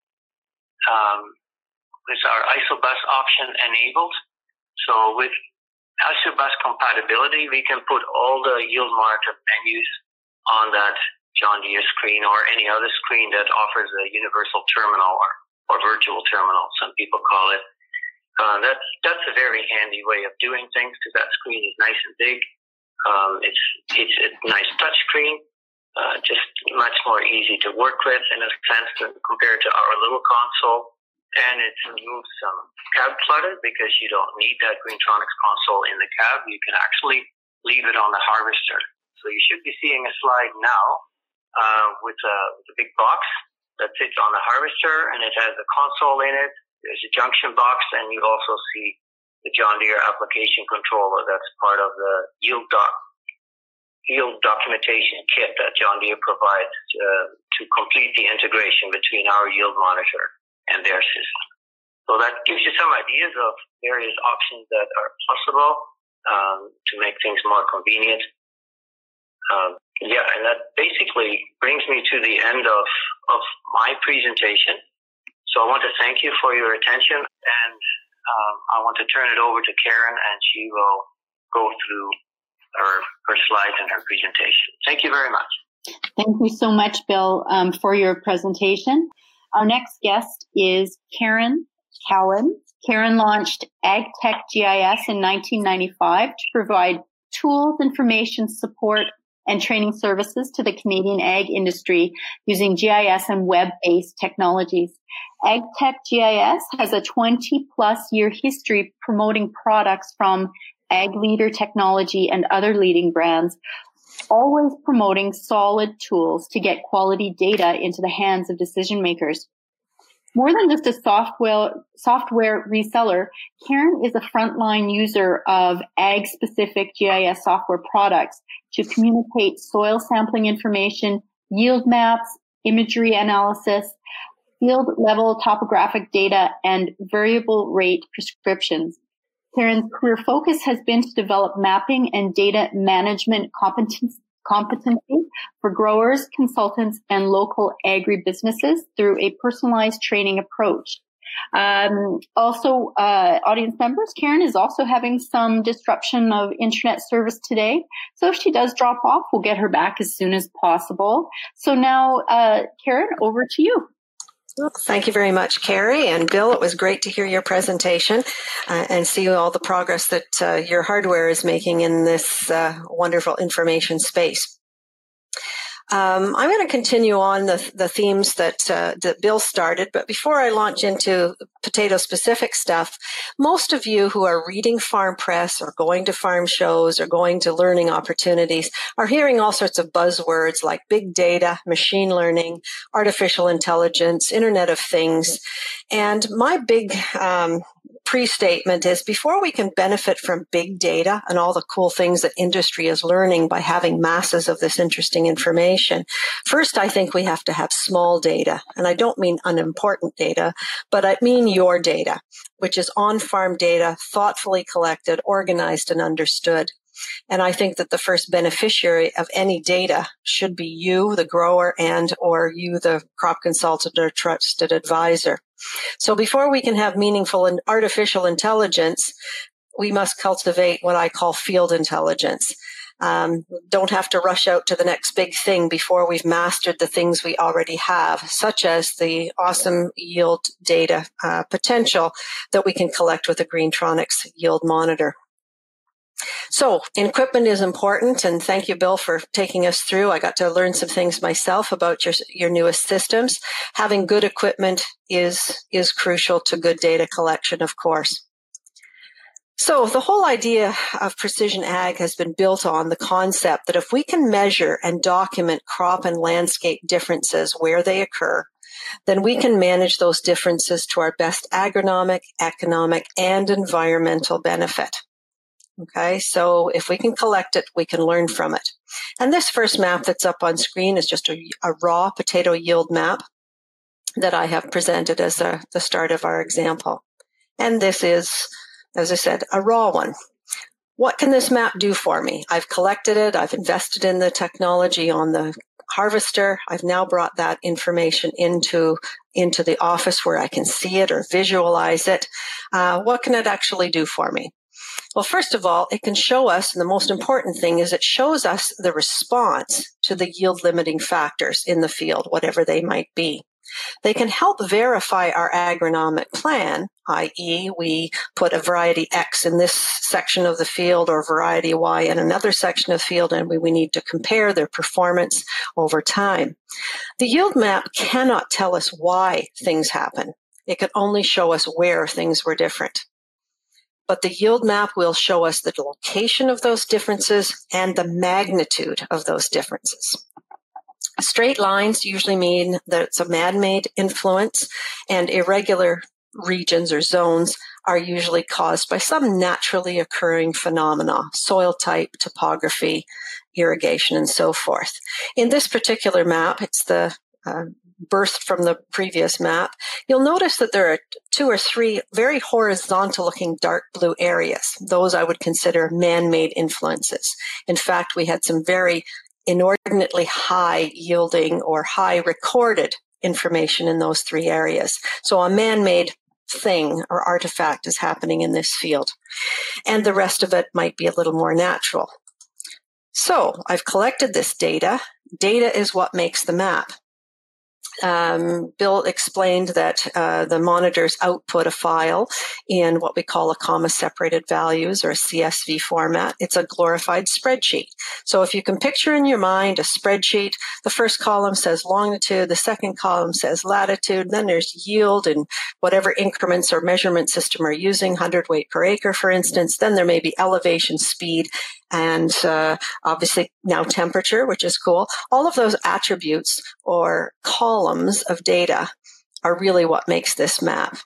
With our ISOBUS option enabled. So with ISOBUS compatibility, we can put all the yield monitor menus on that John Deere screen or any other screen that offers a universal terminal or virtual terminal, some people call it. That's a very handy way of doing things because that screen is nice and big. It's a nice touch screen, just much more easy to work with in a sense compared to our little console. And it removes some cab clutter because you don't need that Greentronics console in the cab. You can actually leave it on the harvester. So you should be seeing a slide now with a big box that sits on the harvester, and it has a console in it. There's a junction box, and you also see the John Deere application controller that's part of the yield documentation kit that John Deere provides to complete the integration between our yield monitor and their system. So that gives you some ideas of various options that are possible to make things more convenient. And that basically brings me to the end of my presentation. So I want to thank you for your attention, and I want to turn it over to Karen, and she will go through her slides and her presentation. Thank you very much. Thank you so much, Bill, for your presentation. Our next guest is Karen Cowan. Karen launched AgTech GIS in 1995 to provide tools, information, support, and training services to the Canadian ag industry using GIS and web-based technologies. AgTech GIS has a 20-plus year history promoting products from Ag Leader Technology and other leading brands, always promoting solid tools to get quality data into the hands of decision makers. More than just a software reseller, Karen is a frontline user of ag-specific GIS software products to communicate soil sampling information, yield maps, imagery analysis, field-level topographic data, and variable rate prescriptions. Karen's career focus has been to develop mapping and data management competency for growers, consultants, and local agribusinesses through a personalized training approach. Audience members, Karen is also having some disruption of internet service today. So if she does drop off, we'll get her back as soon as possible. So now, Karen, over to you. Well, thank you very much, Carrie. And Bill, it was great to hear your presentation and see all the progress that your hardware is making in this wonderful information space. I'm going to continue on the themes that Bill started, but before I launch into potato-specific stuff, most of you who are reading farm press or going to farm shows or going to learning opportunities are hearing all sorts of buzzwords like big data, machine learning, artificial intelligence, Internet of Things. And my big pre-statement is before we can benefit from big data and all the cool things that industry is learning by having masses of this interesting information, first I think we have to have small data. And I don't mean unimportant data, but I mean your data, which is on-farm data, thoughtfully collected, organized, and understood. And I think that the first beneficiary of any data should be you, the grower, and or you, the crop consultant or trusted advisor. So before we can have meaningful and artificial intelligence, we must cultivate what I call field intelligence. Don't have to rush out to the next big thing before we've mastered the things we already have, such as the awesome yield data potential that we can collect with the Greentronics yield monitor. So equipment is important, and thank you, Bill, for taking us through. I got to learn some things myself about your newest systems. Having good equipment is crucial to good data collection, of course. So the whole idea of precision ag has been built on the concept that if we can measure and document crop and landscape differences where they occur, then we can manage those differences to our best agronomic, economic, and environmental benefit. Okay, so if we can collect it, we can learn from it. And this first map that's up on screen is just a raw potato yield map that I have presented as the start of our example. And this is, as I said, a raw one. What can this map do for me? I've collected it. I've invested in the technology on the harvester. I've now brought that information into the office where I can see it or visualize it. What can it actually do for me? Well, first of all, it can show us, and the most important thing is it shows us the response to the yield limiting factors in the field, whatever they might be. They can help verify our agronomic plan, i.e. we put a variety X in this section of the field or variety Y in another section of the field, and we need to compare their performance over time. The yield map cannot tell us why things happen. It can only show us where things were different. But the yield map will show us the location of those differences and the magnitude of those differences. Straight lines usually mean that it's a man-made influence, and irregular regions or zones are usually caused by some naturally occurring phenomena, soil type, topography, irrigation, and so forth. In this particular map, it's the burst from the previous map, you'll notice that there are 2 or 3 very horizontal-looking dark blue areas. Those I would consider man-made influences. In fact, we had some very inordinately high yielding or high recorded information in those 3 areas. So a man-made thing or artifact is happening in this field. And the rest of it might be a little more natural. So I've collected this data. Data is what makes the map. Bill explained that the monitors output a file in what we call a comma-separated values, or a CSV format. It's a glorified spreadsheet. So if you can picture in your mind a spreadsheet, the first column says longitude, the second column says latitude, then there's yield and whatever increments or measurement system are using, hundredweight per acre, for instance. Then there may be elevation, speed, and obviously now temperature, which is cool. All of those attributes or columns of data are really what makes this map.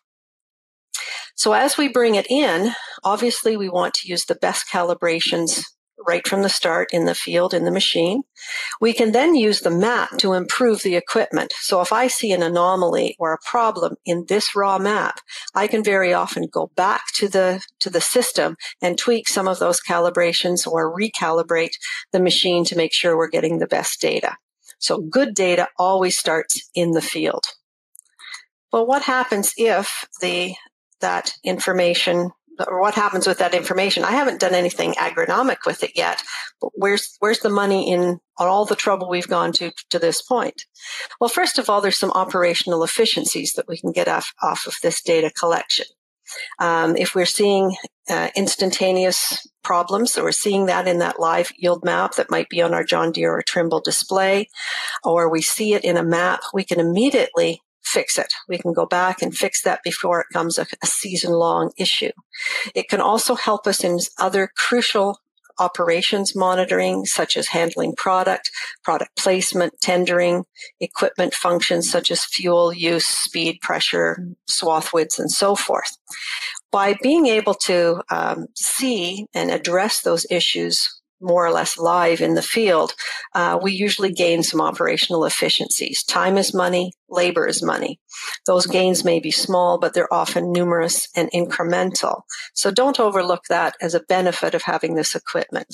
So as we bring it in, obviously we want to use the best calibrations right from the start in the field, in the machine. We can then use the map to improve the equipment. So if I see an anomaly or a problem in this raw map, I can very often go back to the system and tweak some of those calibrations or recalibrate the machine to make sure we're getting the best data. So good data always starts in the field. Well, what happens if that information, or what happens with that information? I haven't done anything agronomic with it yet, but where's the money in all the trouble we've gone to this point? Well, first of all, there's some operational efficiencies that we can get off of this data collection. If we're seeing instantaneous problems, so we're seeing that in that live yield map that might be on our John Deere or Trimble display, or we see it in a map, we can immediately fix it. We can go back and fix that before it becomes a season-long issue. It can also help us in other crucial operations monitoring, such as handling product placement, tendering, equipment functions such as fuel use, speed, pressure, swath widths, and so forth. By being able to see and address those issues more or less live in the field, we usually gain some operational efficiencies. Time is money, labor is money. Those gains may be small, but they're often numerous and incremental. So don't overlook that as a benefit of having this equipment.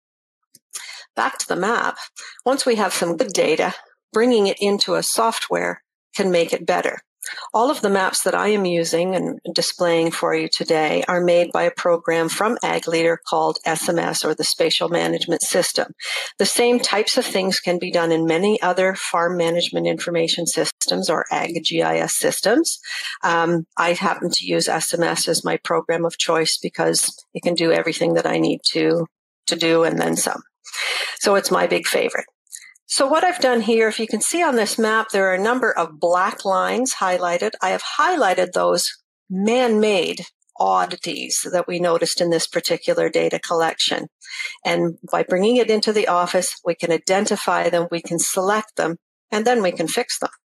Back to the map. Once we have some good data, bringing it into a software can make it better. All of the maps that I am using and displaying for you today are made by a program from AgLeader called SMS, or the Spatial Management System. The same types of things can be done in many other farm management information systems or AgGIS systems. I happen to use SMS as my program of choice because it can do everything that I need to do and then some. So it's my big favorite. So what I've done here, if you can see on this map, there are a number of black lines highlighted. I have highlighted those man-made oddities that we noticed in this particular data collection. And by bringing it into the office, we can identify them, we can select them, and then we can fix them.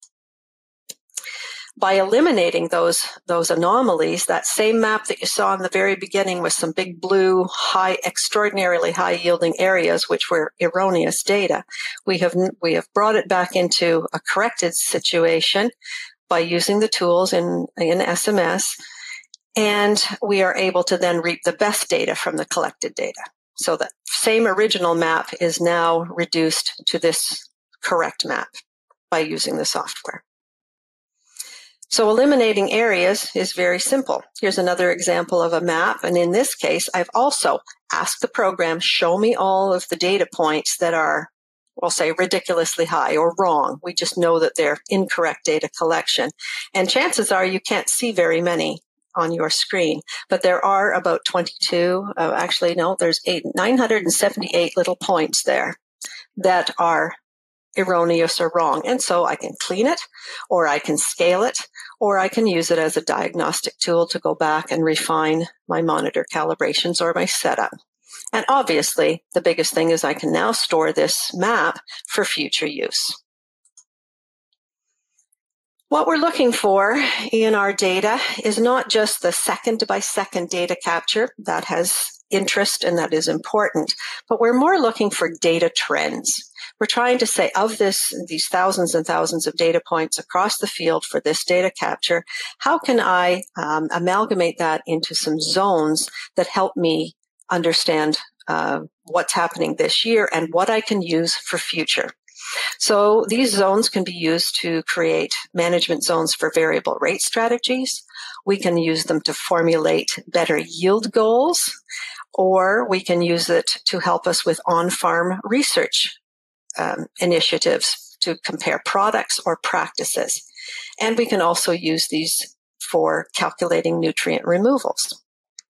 By eliminating those anomalies, that same map that you saw in the very beginning with some big blue, extraordinarily high yielding areas, which were erroneous data, we have brought it back into a corrected situation by using the tools in SMS, and we are able to then reap the best data from the collected data. So that same original map is now reduced to this correct map by using the software. So eliminating areas is very simple. Here's another example of a map. And in this case, I've also asked the program, show me all of the data points that are, we'll say, ridiculously high or wrong. We just know that they're incorrect data collection. And chances are you can't see very many on your screen, but there are about 978 little points there that are erroneous or wrong. And so I can clean it, or I can scale it, or I can use it as a diagnostic tool to go back and refine my monitor calibrations or my setup. And obviously, the biggest thing is I can now store this map for future use. What we're looking for in our data is not just the second-by-second data capture that has interest and that is important, but we're more looking for data trends. We're trying to say, of these thousands and thousands of data points across the field for this data capture, how can I amalgamate that into some zones that help me understand what's happening this year and what I can use for future. So these zones can be used to create management zones for variable rate strategies. We can use them to formulate better yield goals, or we can use it to help us with on-farm research initiatives to compare products or practices. And we can also use these for calculating nutrient removals.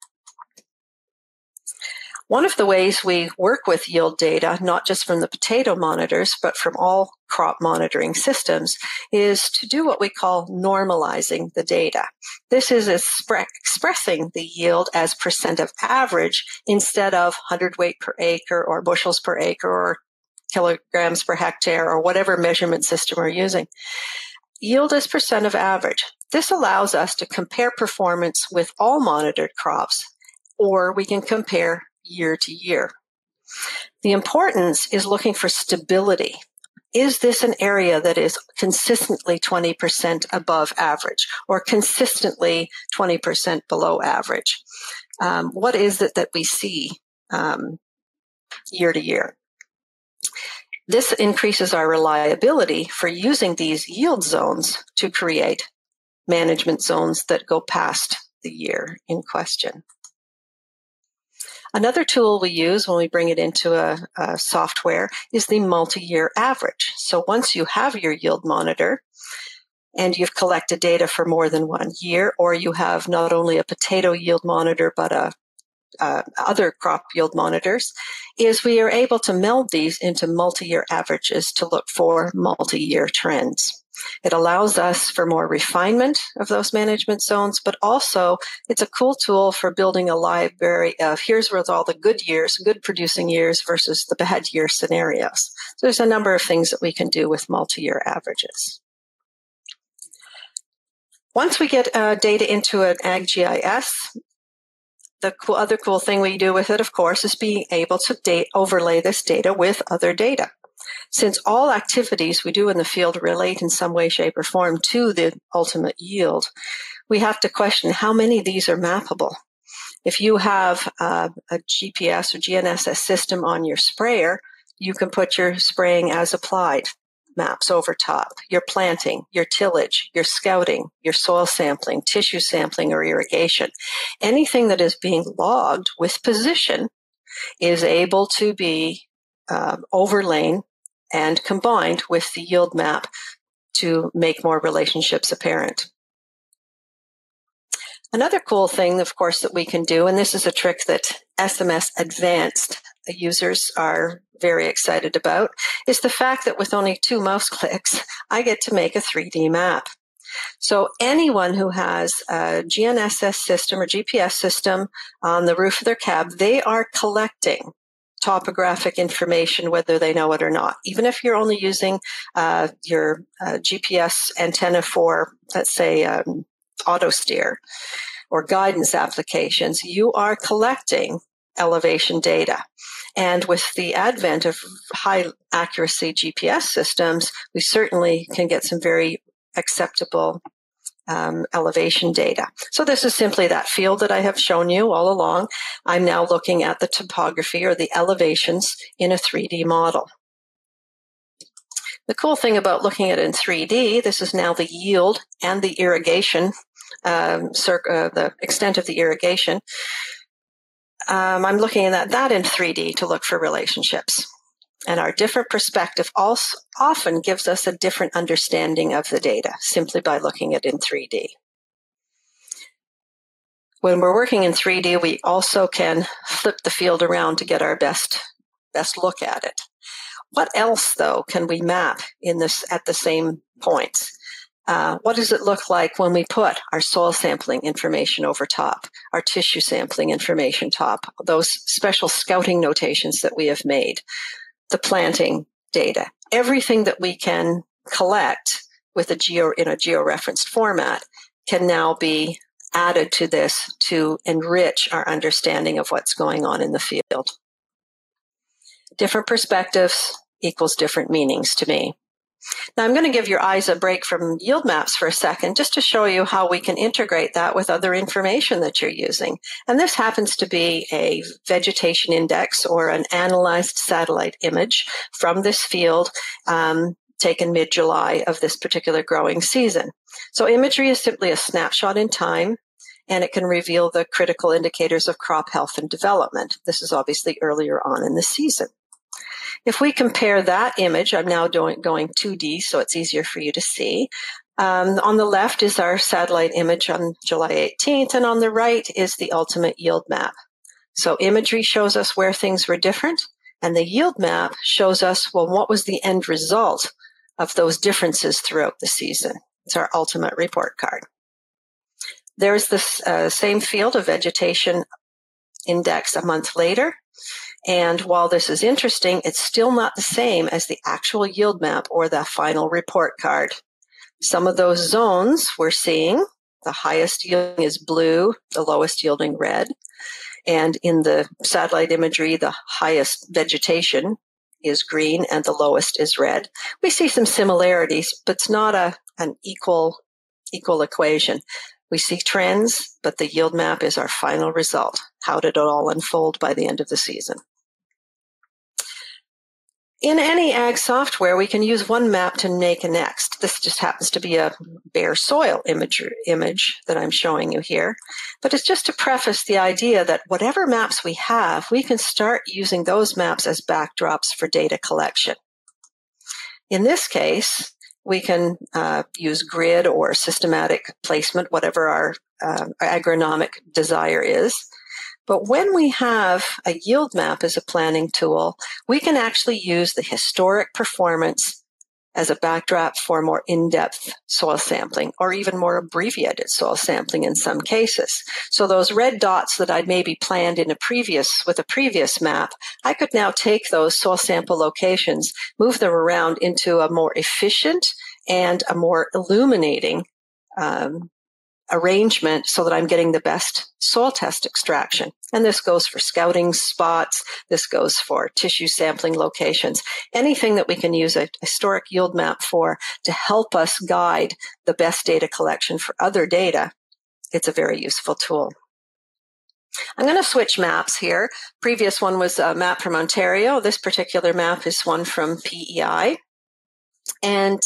One of the ways we work with yield data, not just from the potato monitors, but from all crop monitoring systems, is to do what we call normalizing the data. This is expressing the yield as percent of average instead of hundredweight per acre or bushels per acre or kilograms per hectare or whatever measurement system we're using. Yield as percent of average. This allows us to compare performance with all monitored crops, or we can compare year to year. The importance is looking for stability. Is this an area that is consistently 20% above average or consistently 20% below average? What is it that we see year to year? This increases our reliability for using these yield zones to create management zones that go past the year in question. Another tool we use when we bring it into a software is the multi-year average. So once you have your yield monitor and you've collected data for more than 1 year, or you have not only a potato yield monitor but other crop yield monitors, is we are able to meld these into multi-year averages to look for multi-year trends. It allows us for more refinement of those management zones, but also it's a cool tool for building a library of here's where all the good years, good producing years versus the bad year scenarios. So there's a number of things that we can do with multi-year averages. Once we get data into an AgGIS, the other cool thing we do with it, of course, is being able to overlay this data with other data. Since all activities we do in the field relate in some way, shape, or form to the ultimate yield, we have to question how many of these are mappable. If you have a GPS or GNSS system on your sprayer, you can put your spraying as applied maps over top, your planting, your tillage, your scouting, your soil sampling, tissue sampling, or irrigation. Anything that is being logged with position is able to be overlain and combined with the yield map to make more relationships apparent. Another cool thing, of course, that we can do, and this is a trick that SMS Advanced users are very excited about, is the fact that with only 2 mouse clicks, I get to make a 3D map. So anyone who has a GNSS system or GPS system on the roof of their cab, they are collecting topographic information, whether they know it or not. Even if you're only using your GPS antenna for, let's say, auto steer or guidance applications, you are collecting elevation data. And with the advent of high accuracy GPS systems, we certainly can get some very acceptable elevation data. So this is simply that field that I have shown you all along. I'm now looking at the topography or the elevations in a 3D model. The cool thing about looking at it in 3D, this is now the yield and the irrigation, the extent of the irrigation. I'm looking at that in 3D to look for relationships. And our different perspective also often gives us a different understanding of the data simply by looking at it in 3D. When we're working in 3D, we also can flip the field around to get our best look at it. What else, though, can we map in this at the same points? What does it look like when we put our soil sampling information over top, our tissue sampling information top, those special scouting notations that we have made, the planting data, everything that we can collect with in a georeferenced format can now be added to this to enrich our understanding of what's going on in the field. Different perspectives equals different meanings to me. Now I'm going to give your eyes a break from yield maps for a second just to show you how we can integrate that with other information that you're using. And this happens to be a vegetation index or an analyzed satellite image from this field taken mid-July of this particular growing season. So imagery is simply a snapshot in time, and it can reveal the critical indicators of crop health and development. This is obviously earlier on in the season. If we compare that image, I'm now going 2D, so it's easier for you to see. On the left is our satellite image on July 18th, and on the right is the ultimate yield map. So imagery shows us where things were different, and the yield map shows us, well, what was the end result of those differences throughout the season. It's our ultimate report card. There's this same field of vegetation index a month later. And while this is interesting, it's still not the same as the actual yield map or the final report card. Some of those zones we're seeing, the highest yielding is blue, the lowest yielding red. And in the satellite imagery, the highest vegetation is green and the lowest is red. We see some similarities, but it's not an equal equation. We see trends, but the yield map is our final result. How did it all unfold by the end of the season? In any ag software, we can use one map to make a next. This just happens to be a bare soil image that I'm showing you here. But it's just to preface the idea that whatever maps we have, we can start using those maps as backdrops for data collection. In this case, we can use grid or systematic placement, whatever our agronomic desire is. But when we have a yield map as a planning tool, we can actually use the historic performance as a backdrop for more in-depth soil sampling, or even more abbreviated soil sampling in some cases. So those red dots that I'd maybe planned with a previous map, I could now take those soil sample locations, move them around into a more efficient and a more illuminating arrangement so that I'm getting the best soil test extraction. And this goes for scouting spots. This goes for tissue sampling locations. Anything that we can use a historic yield map for to help us guide the best data collection for other data, it's a very useful tool. I'm going to switch maps here. Previous one was a map from Ontario. This particular map is one from PEI. And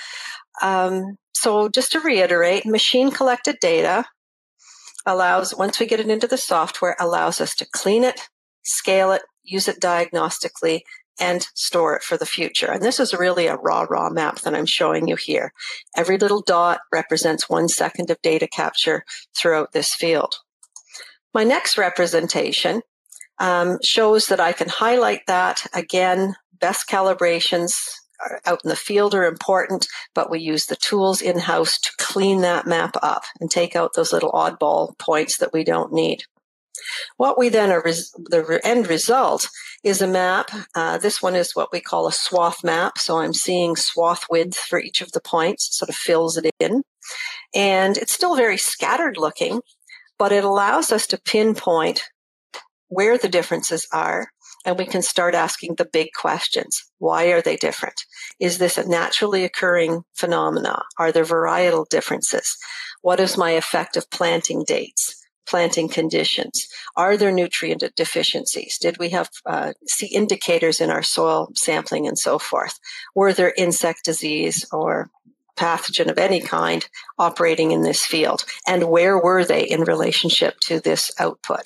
so just to reiterate, machine-collected data allows, once we get it into the software, allows us to clean it, scale it, use it diagnostically, and store it for the future. And this is really a raw map that I'm showing you here. Every little dot represents 1 second of data capture throughout this field. My next representation shows that I can highlight that. Again, best calibrations out in the field are important, but we use the tools in-house to clean that map up and take out those little oddball points that we don't need. What we then the end result is a map. This one is what we call a swath map. So I'm seeing swath width for each of the points, it sort of fills it in. And it's still very scattered looking, but it allows us to pinpoint where the differences are. And we can start asking the big questions. Why are they different? Is this a naturally occurring phenomena? Are there varietal differences? What is my effective planting dates, planting conditions? Are there nutrient deficiencies? Did we have see indicators in our soil sampling and so forth? Were there insect disease or pathogen of any kind operating in this field? And where were they in relationship to this output?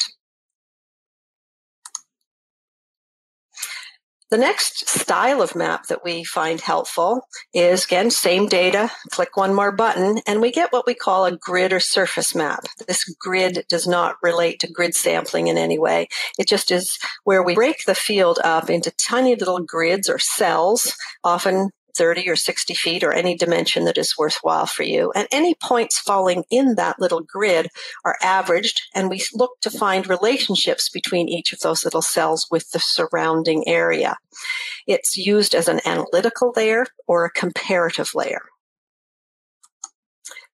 The next style of map that we find helpful is, again, same data, click one more button, and we get what we call a grid or surface map. This grid does not relate to grid sampling in any way. It just is where we break the field up into tiny little grids or cells, often 30 or 60 feet or any dimension that is worthwhile for you. And any points falling in that little grid are averaged, and we look to find relationships between each of those little cells with the surrounding area. It's used as an analytical layer or a comparative layer.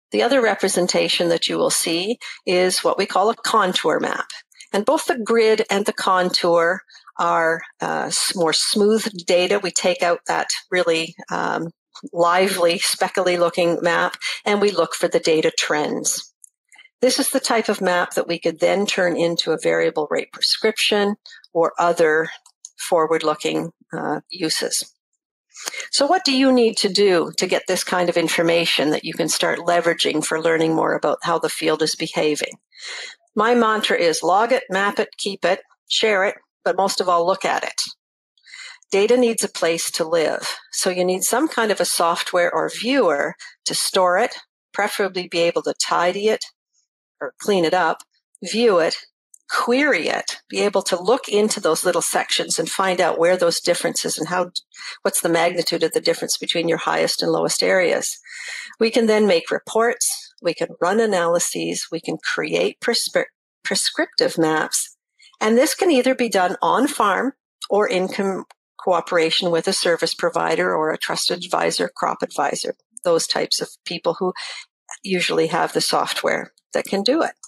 The other representation that you will see is what we call a contour map. And both the grid and the contour are more smooth data. We take out that really lively, speckly looking map, and we look for the data trends. This is the type of map that we could then turn into a variable rate prescription or other forward-looking uses. So what do you need to do to get this kind of information that you can start leveraging for learning more about how the field is behaving? My mantra is log it, map it, keep it, share it, but most of all, look at it. Data needs a place to live, so you need some kind of a software or viewer to store it, preferably be able to tidy it or clean it up, view it, query it, be able to look into those little sections and find out where those differences and what's the magnitude of the difference between your highest and lowest areas. We can then make reports, we can run analyses, we can create prescriptive maps, and this can either be done on farm or in cooperation with a service provider or a trusted advisor, crop advisor, those types of people who usually have the software that can do it.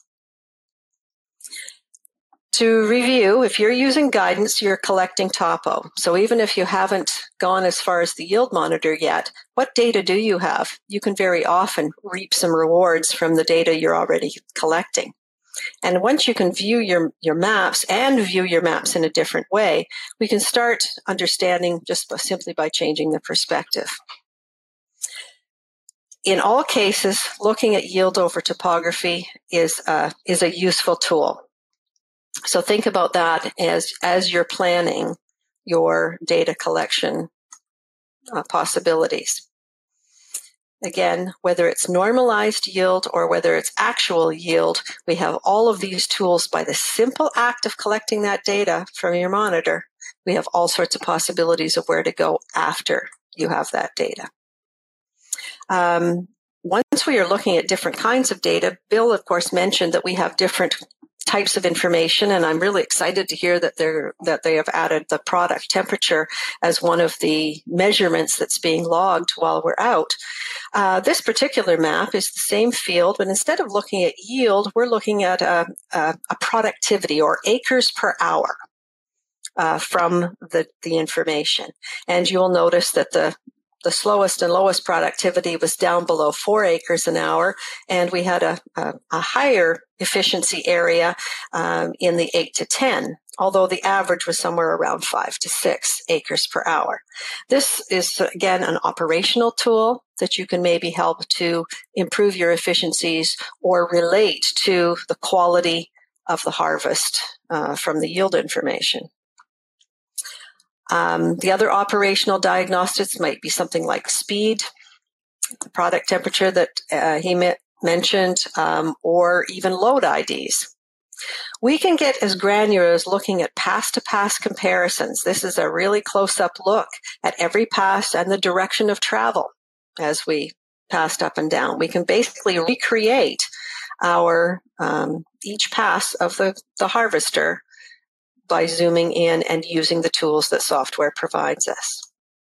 To review, if you're using guidance, you're collecting topo. So even if you haven't gone as far as the yield monitor yet, what data do you have? You can very often reap some rewards from the data you're already collecting. And once you can view your maps and view your maps in a different way, we can start understanding just simply by changing the perspective. In all cases, looking at yield over topography is a useful tool. So think about that as you're planning your data collection possibilities. Again, whether it's normalized yield or whether it's actual yield, we have all of these tools by the simple act of collecting that data from your monitor. We have all sorts of possibilities of where to go after you have that data. Once we are looking at different kinds of data, Bill, of course, mentioned that we have different types of information, and I'm really excited to hear that they have added the product temperature as one of the measurements that's being logged while we're out. This particular map is the same field, but instead of looking at yield, we're looking at a productivity or acres per hour from the information. And you'll notice that the slowest and lowest productivity was down below 4 acres an hour, and we had a higher efficiency area in the 8 to 10, although the average was somewhere around 5 to 6 acres per hour. This is, again, an operational tool that you can maybe help to improve your efficiencies or relate to the quality of the harvest from the yield information. The other operational diagnostics might be something like speed, the product temperature that he mentioned, or even load IDs. We can get as granular as looking at pass-to-pass comparisons. This is a really close-up look at every pass and the direction of travel as we passed up and down. We can basically recreate our each pass of the harvester by zooming in and using the tools that software provides us.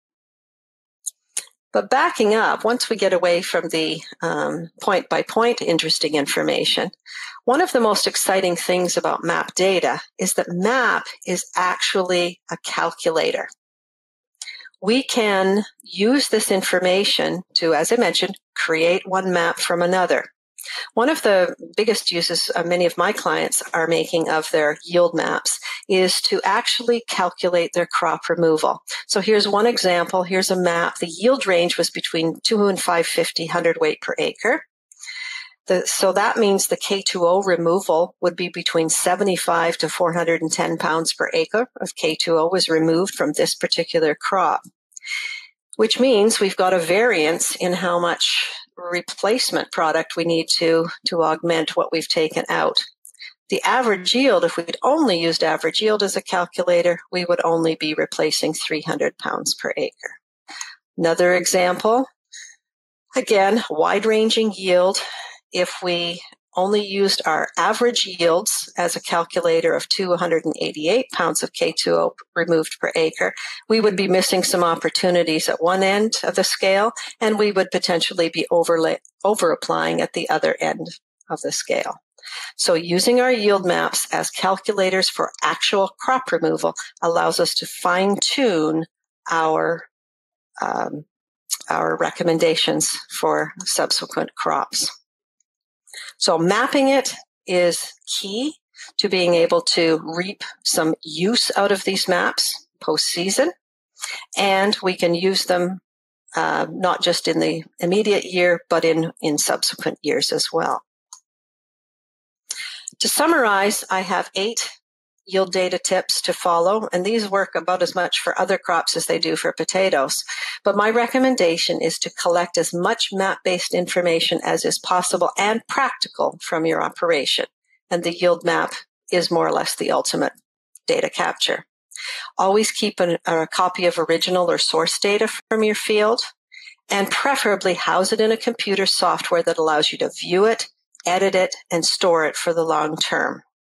But backing up, once we get away from the point-by-point interesting information, one of the most exciting things about map data is that map is actually a calculator. We can use this information to, as I mentioned, create one map from another. One of the biggest uses many of my clients are making of their yield maps is to actually calculate their crop removal. So here's one example. Here's a map. The yield range was between 2 and 550 hundredweight per acre. So that means the K2O removal would be between 75 to 410 pounds per acre of K2O was removed from this particular crop, which means we've got a variance in how much replacement product we need to augment what we've taken out. The average yield, if we'd only used average yield as a calculator, we would only be replacing 300 pounds per acre. Another example, again, wide-ranging yield. If we only used our average yields as a calculator of 288 pounds of K2O removed per acre, we would be missing some opportunities at one end of the scale, and we would potentially be over-applying at the other end of the scale. So using our yield maps as calculators for actual crop removal allows us to fine-tune our recommendations for subsequent crops. So mapping it is key to being able to reap some use out of these maps post-season, and we can use them not just in the immediate year, but in subsequent years as well. To summarize, I have 8 yield data tips to follow, and these work about as much for other crops as they do for potatoes. But my recommendation is to collect as much map-based information as is possible and practical from your operation. And the yield map is more or less the ultimate data capture. Always keep a copy of original or source data from your field, and preferably house it in a computer software that allows you to view it, edit it, and store it for the long term.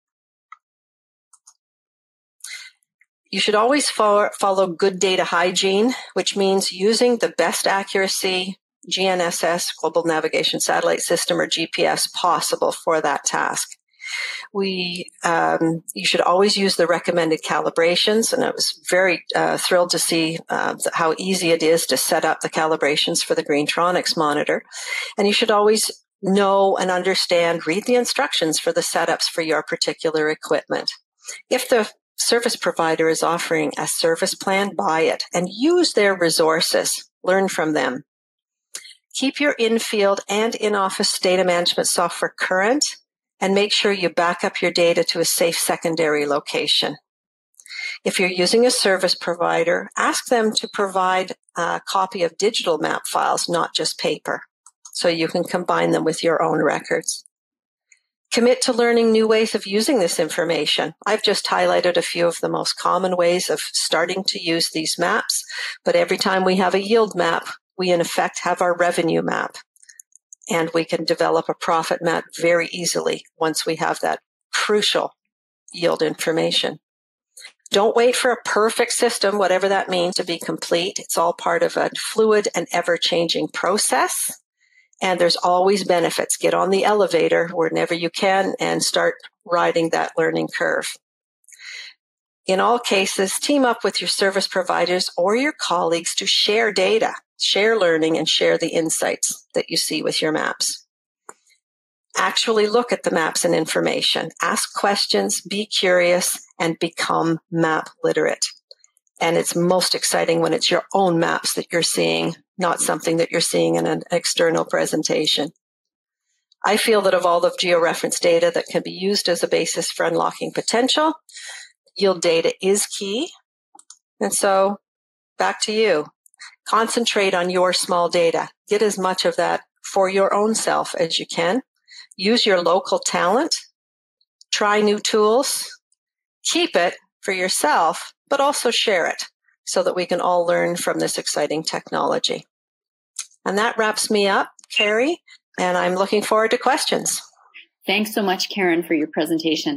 You should always follow good data hygiene, which means using the best accuracy GNSS, Global Navigation Satellite System, or GPS possible for that task. You should always use the recommended calibrations, and I was very thrilled to see how easy it is to set up the calibrations for the Greentronics monitor. And you should always know and understand, read the instructions for the setups for your particular equipment. If the service provider is offering a service plan, buy it and use their resources. Learn from them. Keep your in-field and in-office data management software current, and make sure you back up your data to a safe secondary location. If you're using a service provider, ask them to provide a copy of digital map files, not just paper, so you can combine them with your own records. Commit to learning new ways of using this information. I've just highlighted a few of the most common ways of starting to use these maps, but every time we have a yield map, we in effect have our revenue map, and we can develop a profit map very easily once we have that crucial yield information. Don't wait for a perfect system, whatever that means, to be complete. It's all part of a fluid and ever-changing process. And there's always benefits. Get on the elevator whenever you can and start riding that learning curve. In all cases, team up with your service providers or your colleagues to share data, share learning, and share the insights that you see with your maps. Actually look at the maps and information. Ask questions, be curious, and become map literate. And it's most exciting when it's your own maps that you're seeing, not something that you're seeing in an external presentation. I feel that of all the georeference data that can be used as a basis for unlocking potential, yield data is key. And so back to you. Concentrate on your small data. Get as much of that for your own self as you can. Use your local talent. Try new tools. Keep it for yourself, but also share it so that we can all learn from this exciting technology. And that wraps me up, Carrie, and I'm looking forward to questions. Thanks so much, Karen, for your presentation.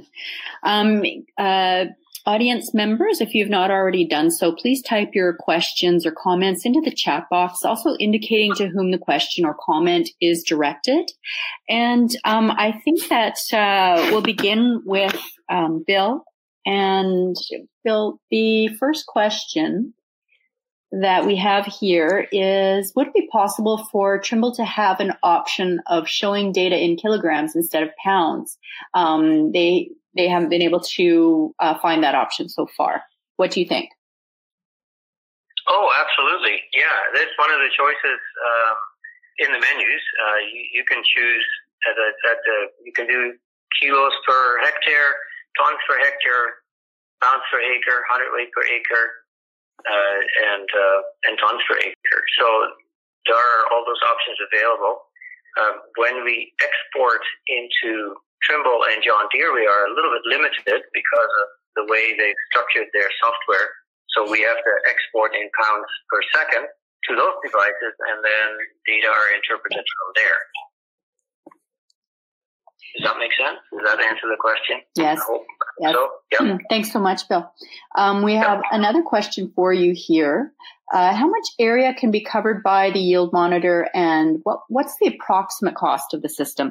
Audience members, if you've not already done so, please type your questions or comments into the chat box, also indicating to whom the question or comment is directed. And I think that we'll begin with Bill. And Bill, the first question that we have here is, would it be possible for Trimble to have an option of showing data in kilograms instead of pounds? They haven't been able to find that option so far. What do you think? Oh, absolutely. Yeah, that's one of the choices in the menus. You can choose, as I said, you can do kilos per hectare, tons per hectare, pounds per acre, hundredweight per acre, and tons per acre. So there are all those options available. When we export into Trimble and John Deere, we are a little bit limited because of the way they've structured their software. So we have to export in pounds per second to those devices, and then data are interpreted from there. Does that make sense? Does that answer the question? Yes. Yes. So, yeah. Thanks so much, Bill. We have another question for you here. How much area can be covered by the yield monitor, and what's the approximate cost of the system?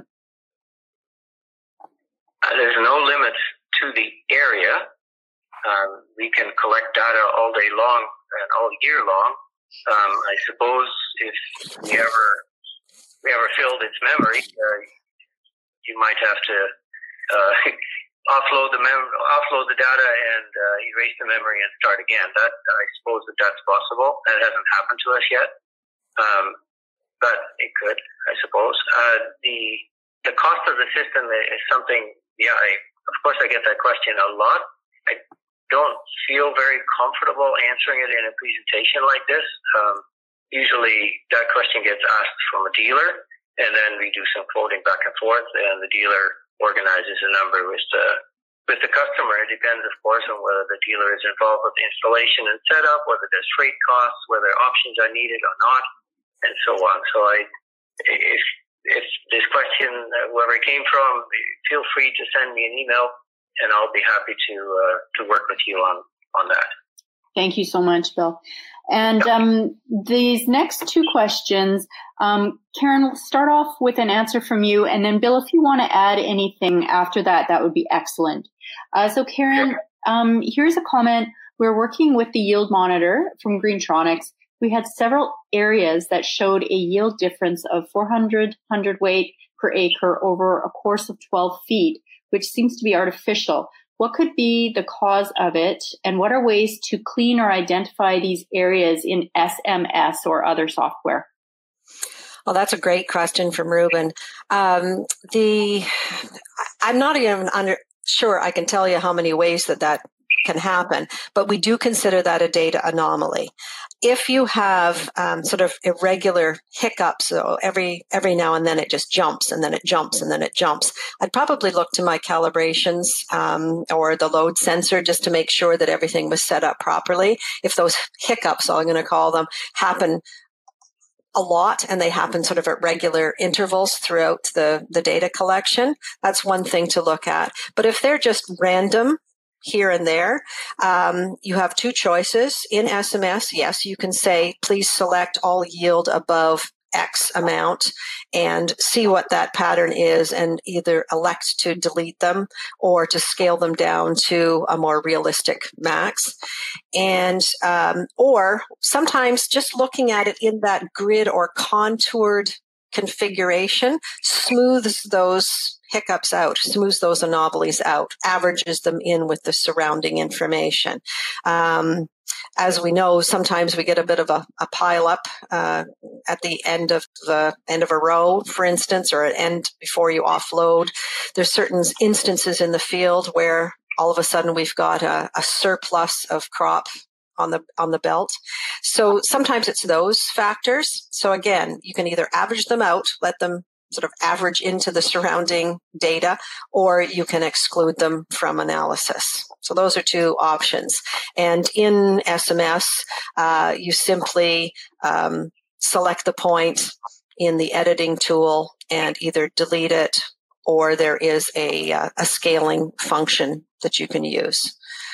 There's no limit to the area. We can collect data all day long and all year long. I suppose if we ever filled its memory, you might have to offload the data and erase the memory and start again. That I suppose that's possible. That hasn't happened to us yet, but it could, I suppose. The cost of the system is something. Yeah, of course I get that question a lot. I don't feel very comfortable answering it in a presentation like this. Usually that question gets asked from a dealer, and then we do some quoting back and forth, and the dealer organizes a number with the customer. It depends, of course, on whether the dealer is involved with the installation and setup, whether there's freight costs, whether options are needed or not, and so on. So if this question, wherever it came from, feel free to send me an email, and I'll be happy to work with you on that. Thank you so much, Bill. And these next two questions, Karen, we'll start off with an answer from you, and then Bill, if you want to add anything after that, that would be excellent. So Karen, here's a comment. We're working with the yield monitor from Greentronics. We had several areas that showed a yield difference of 400 hundredweight per acre over a course of 12 feet, which seems to be artificial. What could be the cause of it, and what are ways to clean or identify these areas in SMS or other software? Well, that's a great question from Ruben. I'm not even sure I can tell you how many ways that can happen, but we do consider that a data anomaly. If you have sort of irregular hiccups, so every now and then it just jumps and then it jumps and then it jumps, I'd probably look to my calibrations or the load sensor just to make sure that everything was set up properly. If those hiccups, I'm going to call them, happen a lot and they happen sort of at regular intervals throughout the data collection, that's one thing to look at. But if they're just random, here and there, you have two choices. In SMS, yes, you can say, please select all yield above X amount and see what that pattern is and either elect to delete them or to scale them down to a more realistic max. And, or sometimes just looking at it in that grid or contoured configuration smooths those hiccups out, smooths those anomalies out, averages them in with the surrounding information. As we know, sometimes we get a bit of a pile up at the end of a row, for instance, or an end before you offload. There's certain instances in the field where all of a sudden we've got a surplus of crop on the belt. So sometimes it's those factors. So again, you can either average them out, let them sort of average into the surrounding data, or you can exclude them from analysis. So those are two options. And in SMS, you simply select the point in the editing tool and either delete it, or there is a scaling function that you can use.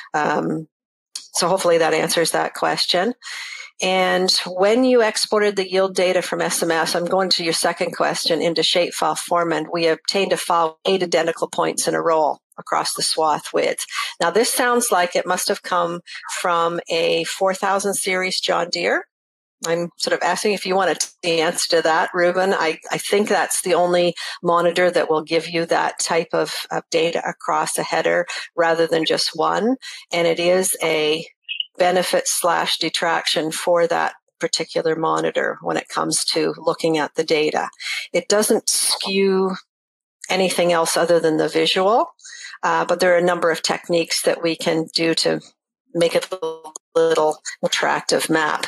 So hopefully that answers that question. And when you exported the yield data from SMS, I'm going to your second question, into shapefile format, we obtained a file with 8 identical points in a row across the swath width. Now this sounds like it must have come from a 4000 series John Deere. I'm sort of asking if you want the answer to that, Ruben. I think that's the only monitor that will give you that type of data across a header rather than just one. And it is a benefit/detraction for that particular monitor when it comes to looking at the data. It doesn't skew anything else other than the visual, but there are a number of techniques that we can do to make it a little attractive map.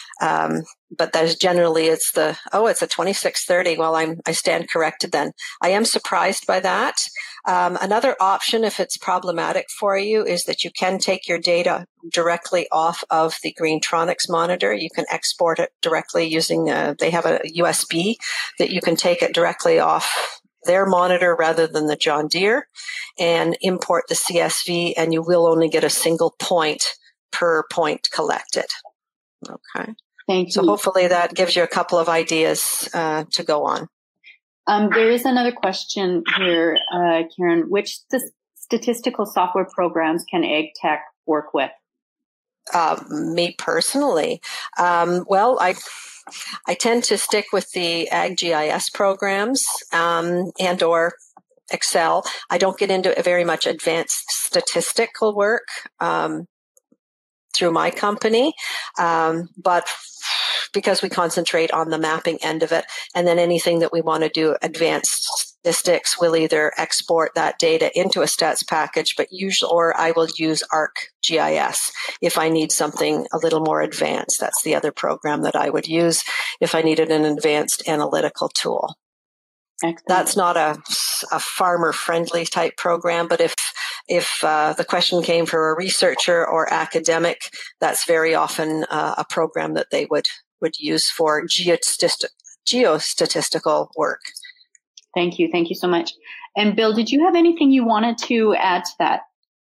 But there's generally it's a 2630. Well, I stand corrected then. I am surprised by that. Another option, if it's problematic for you, is that you can take your data directly off of the Greentronics monitor. You can export it directly using, they have a USB that you can take it directly off their monitor rather than the John Deere, and import the CSV, and you will only get a single point per point collected. Okay. Thank you. So hopefully that gives you a couple of ideas to go on. There is another question here, Karen. Which statistical software programs can AgTech work with? Me personally, well, I tend to stick with the AgGIS programs and or Excel. I don't get into very much advanced statistical work through my company, but because we concentrate on the mapping end of it, and then anything that we want to do advanced statistics, we'll either export that data into a stats package, or I will use ArcGIS if I need something a little more advanced. That's the other program that I would use if I needed an advanced analytical tool. Excellent. That's not a farmer-friendly type program, but if the question came from a researcher or academic, that's very often a program that they would use for geostatistical work. Thank you. Thank you so much. And Bill, did you have anything you wanted to add to that?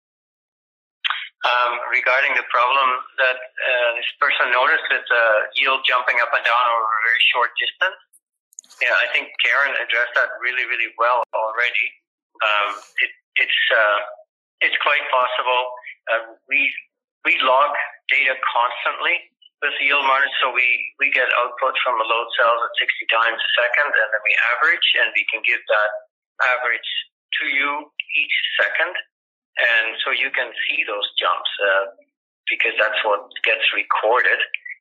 Regarding the problem that this person noticed with yield jumping up and down over a very short distance, yeah, I think Karen addressed that really, really well already. It's quite possible. We log data constantly with the yield monitor, so we get output from the load cells at 60 times a second, and then we average, and we can give that average to you each second, and so you can see those jumps because that's what gets recorded.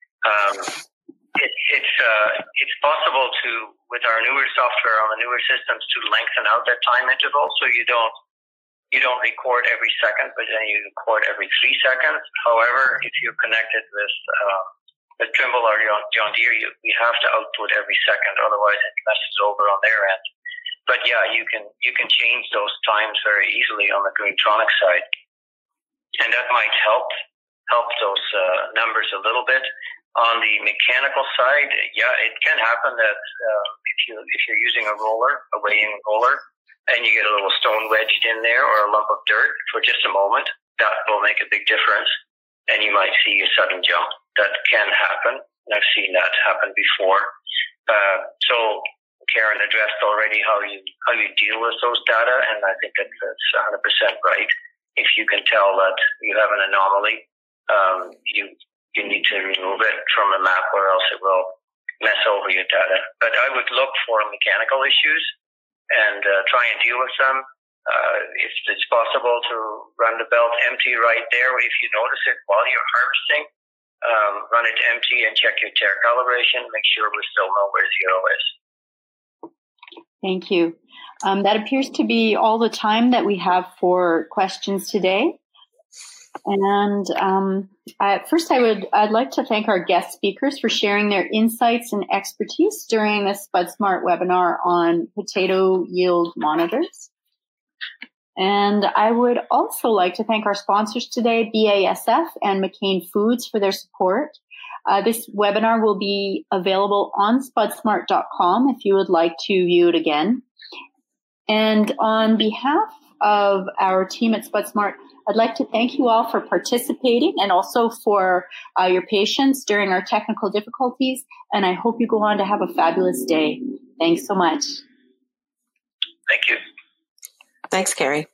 It's possible to, with our newer software on the newer systems, to lengthen out that time interval so you don't record every second, but then you record every 3 seconds. However, if you're connected with Trimble or John Deere, we have to output every second, otherwise it messes over on their end. But yeah, you can change those times very easily on the Greentronics side, and that might help those numbers a little bit. On the mechanical side, yeah, it can happen that if you're using a roller, a weighing roller, and you get a little stone wedged in there or a lump of dirt for just a moment, that will make a big difference, and you might see a sudden jump. That can happen, and I've seen that happen before. So Karen addressed already how you deal with those data, and I think that's 100% right. If you can tell that you have an anomaly, you need to remove it from the map, or else it will mess over your data. But I would look for mechanical issues and try and deal with them. If it's possible to run the belt empty right there, if you notice it while you're harvesting, run it empty and check your tare calibration. Make sure we still know where zero is. Thank you. That appears to be all the time that we have for questions today. And first, I'd like to thank our guest speakers for sharing their insights and expertise during this SpudSmart webinar on potato yield monitors. And I would also like to thank our sponsors today, BASF and McCain Foods, for their support. This webinar will be available on SpudSmart.com if you would like to view it again. And on behalf of our team at SpudSmart, I'd like to thank you all for participating and also for your patience during our technical difficulties. And I hope you go on to have a fabulous day. Thanks so much. Thank you. Thanks, Carrie.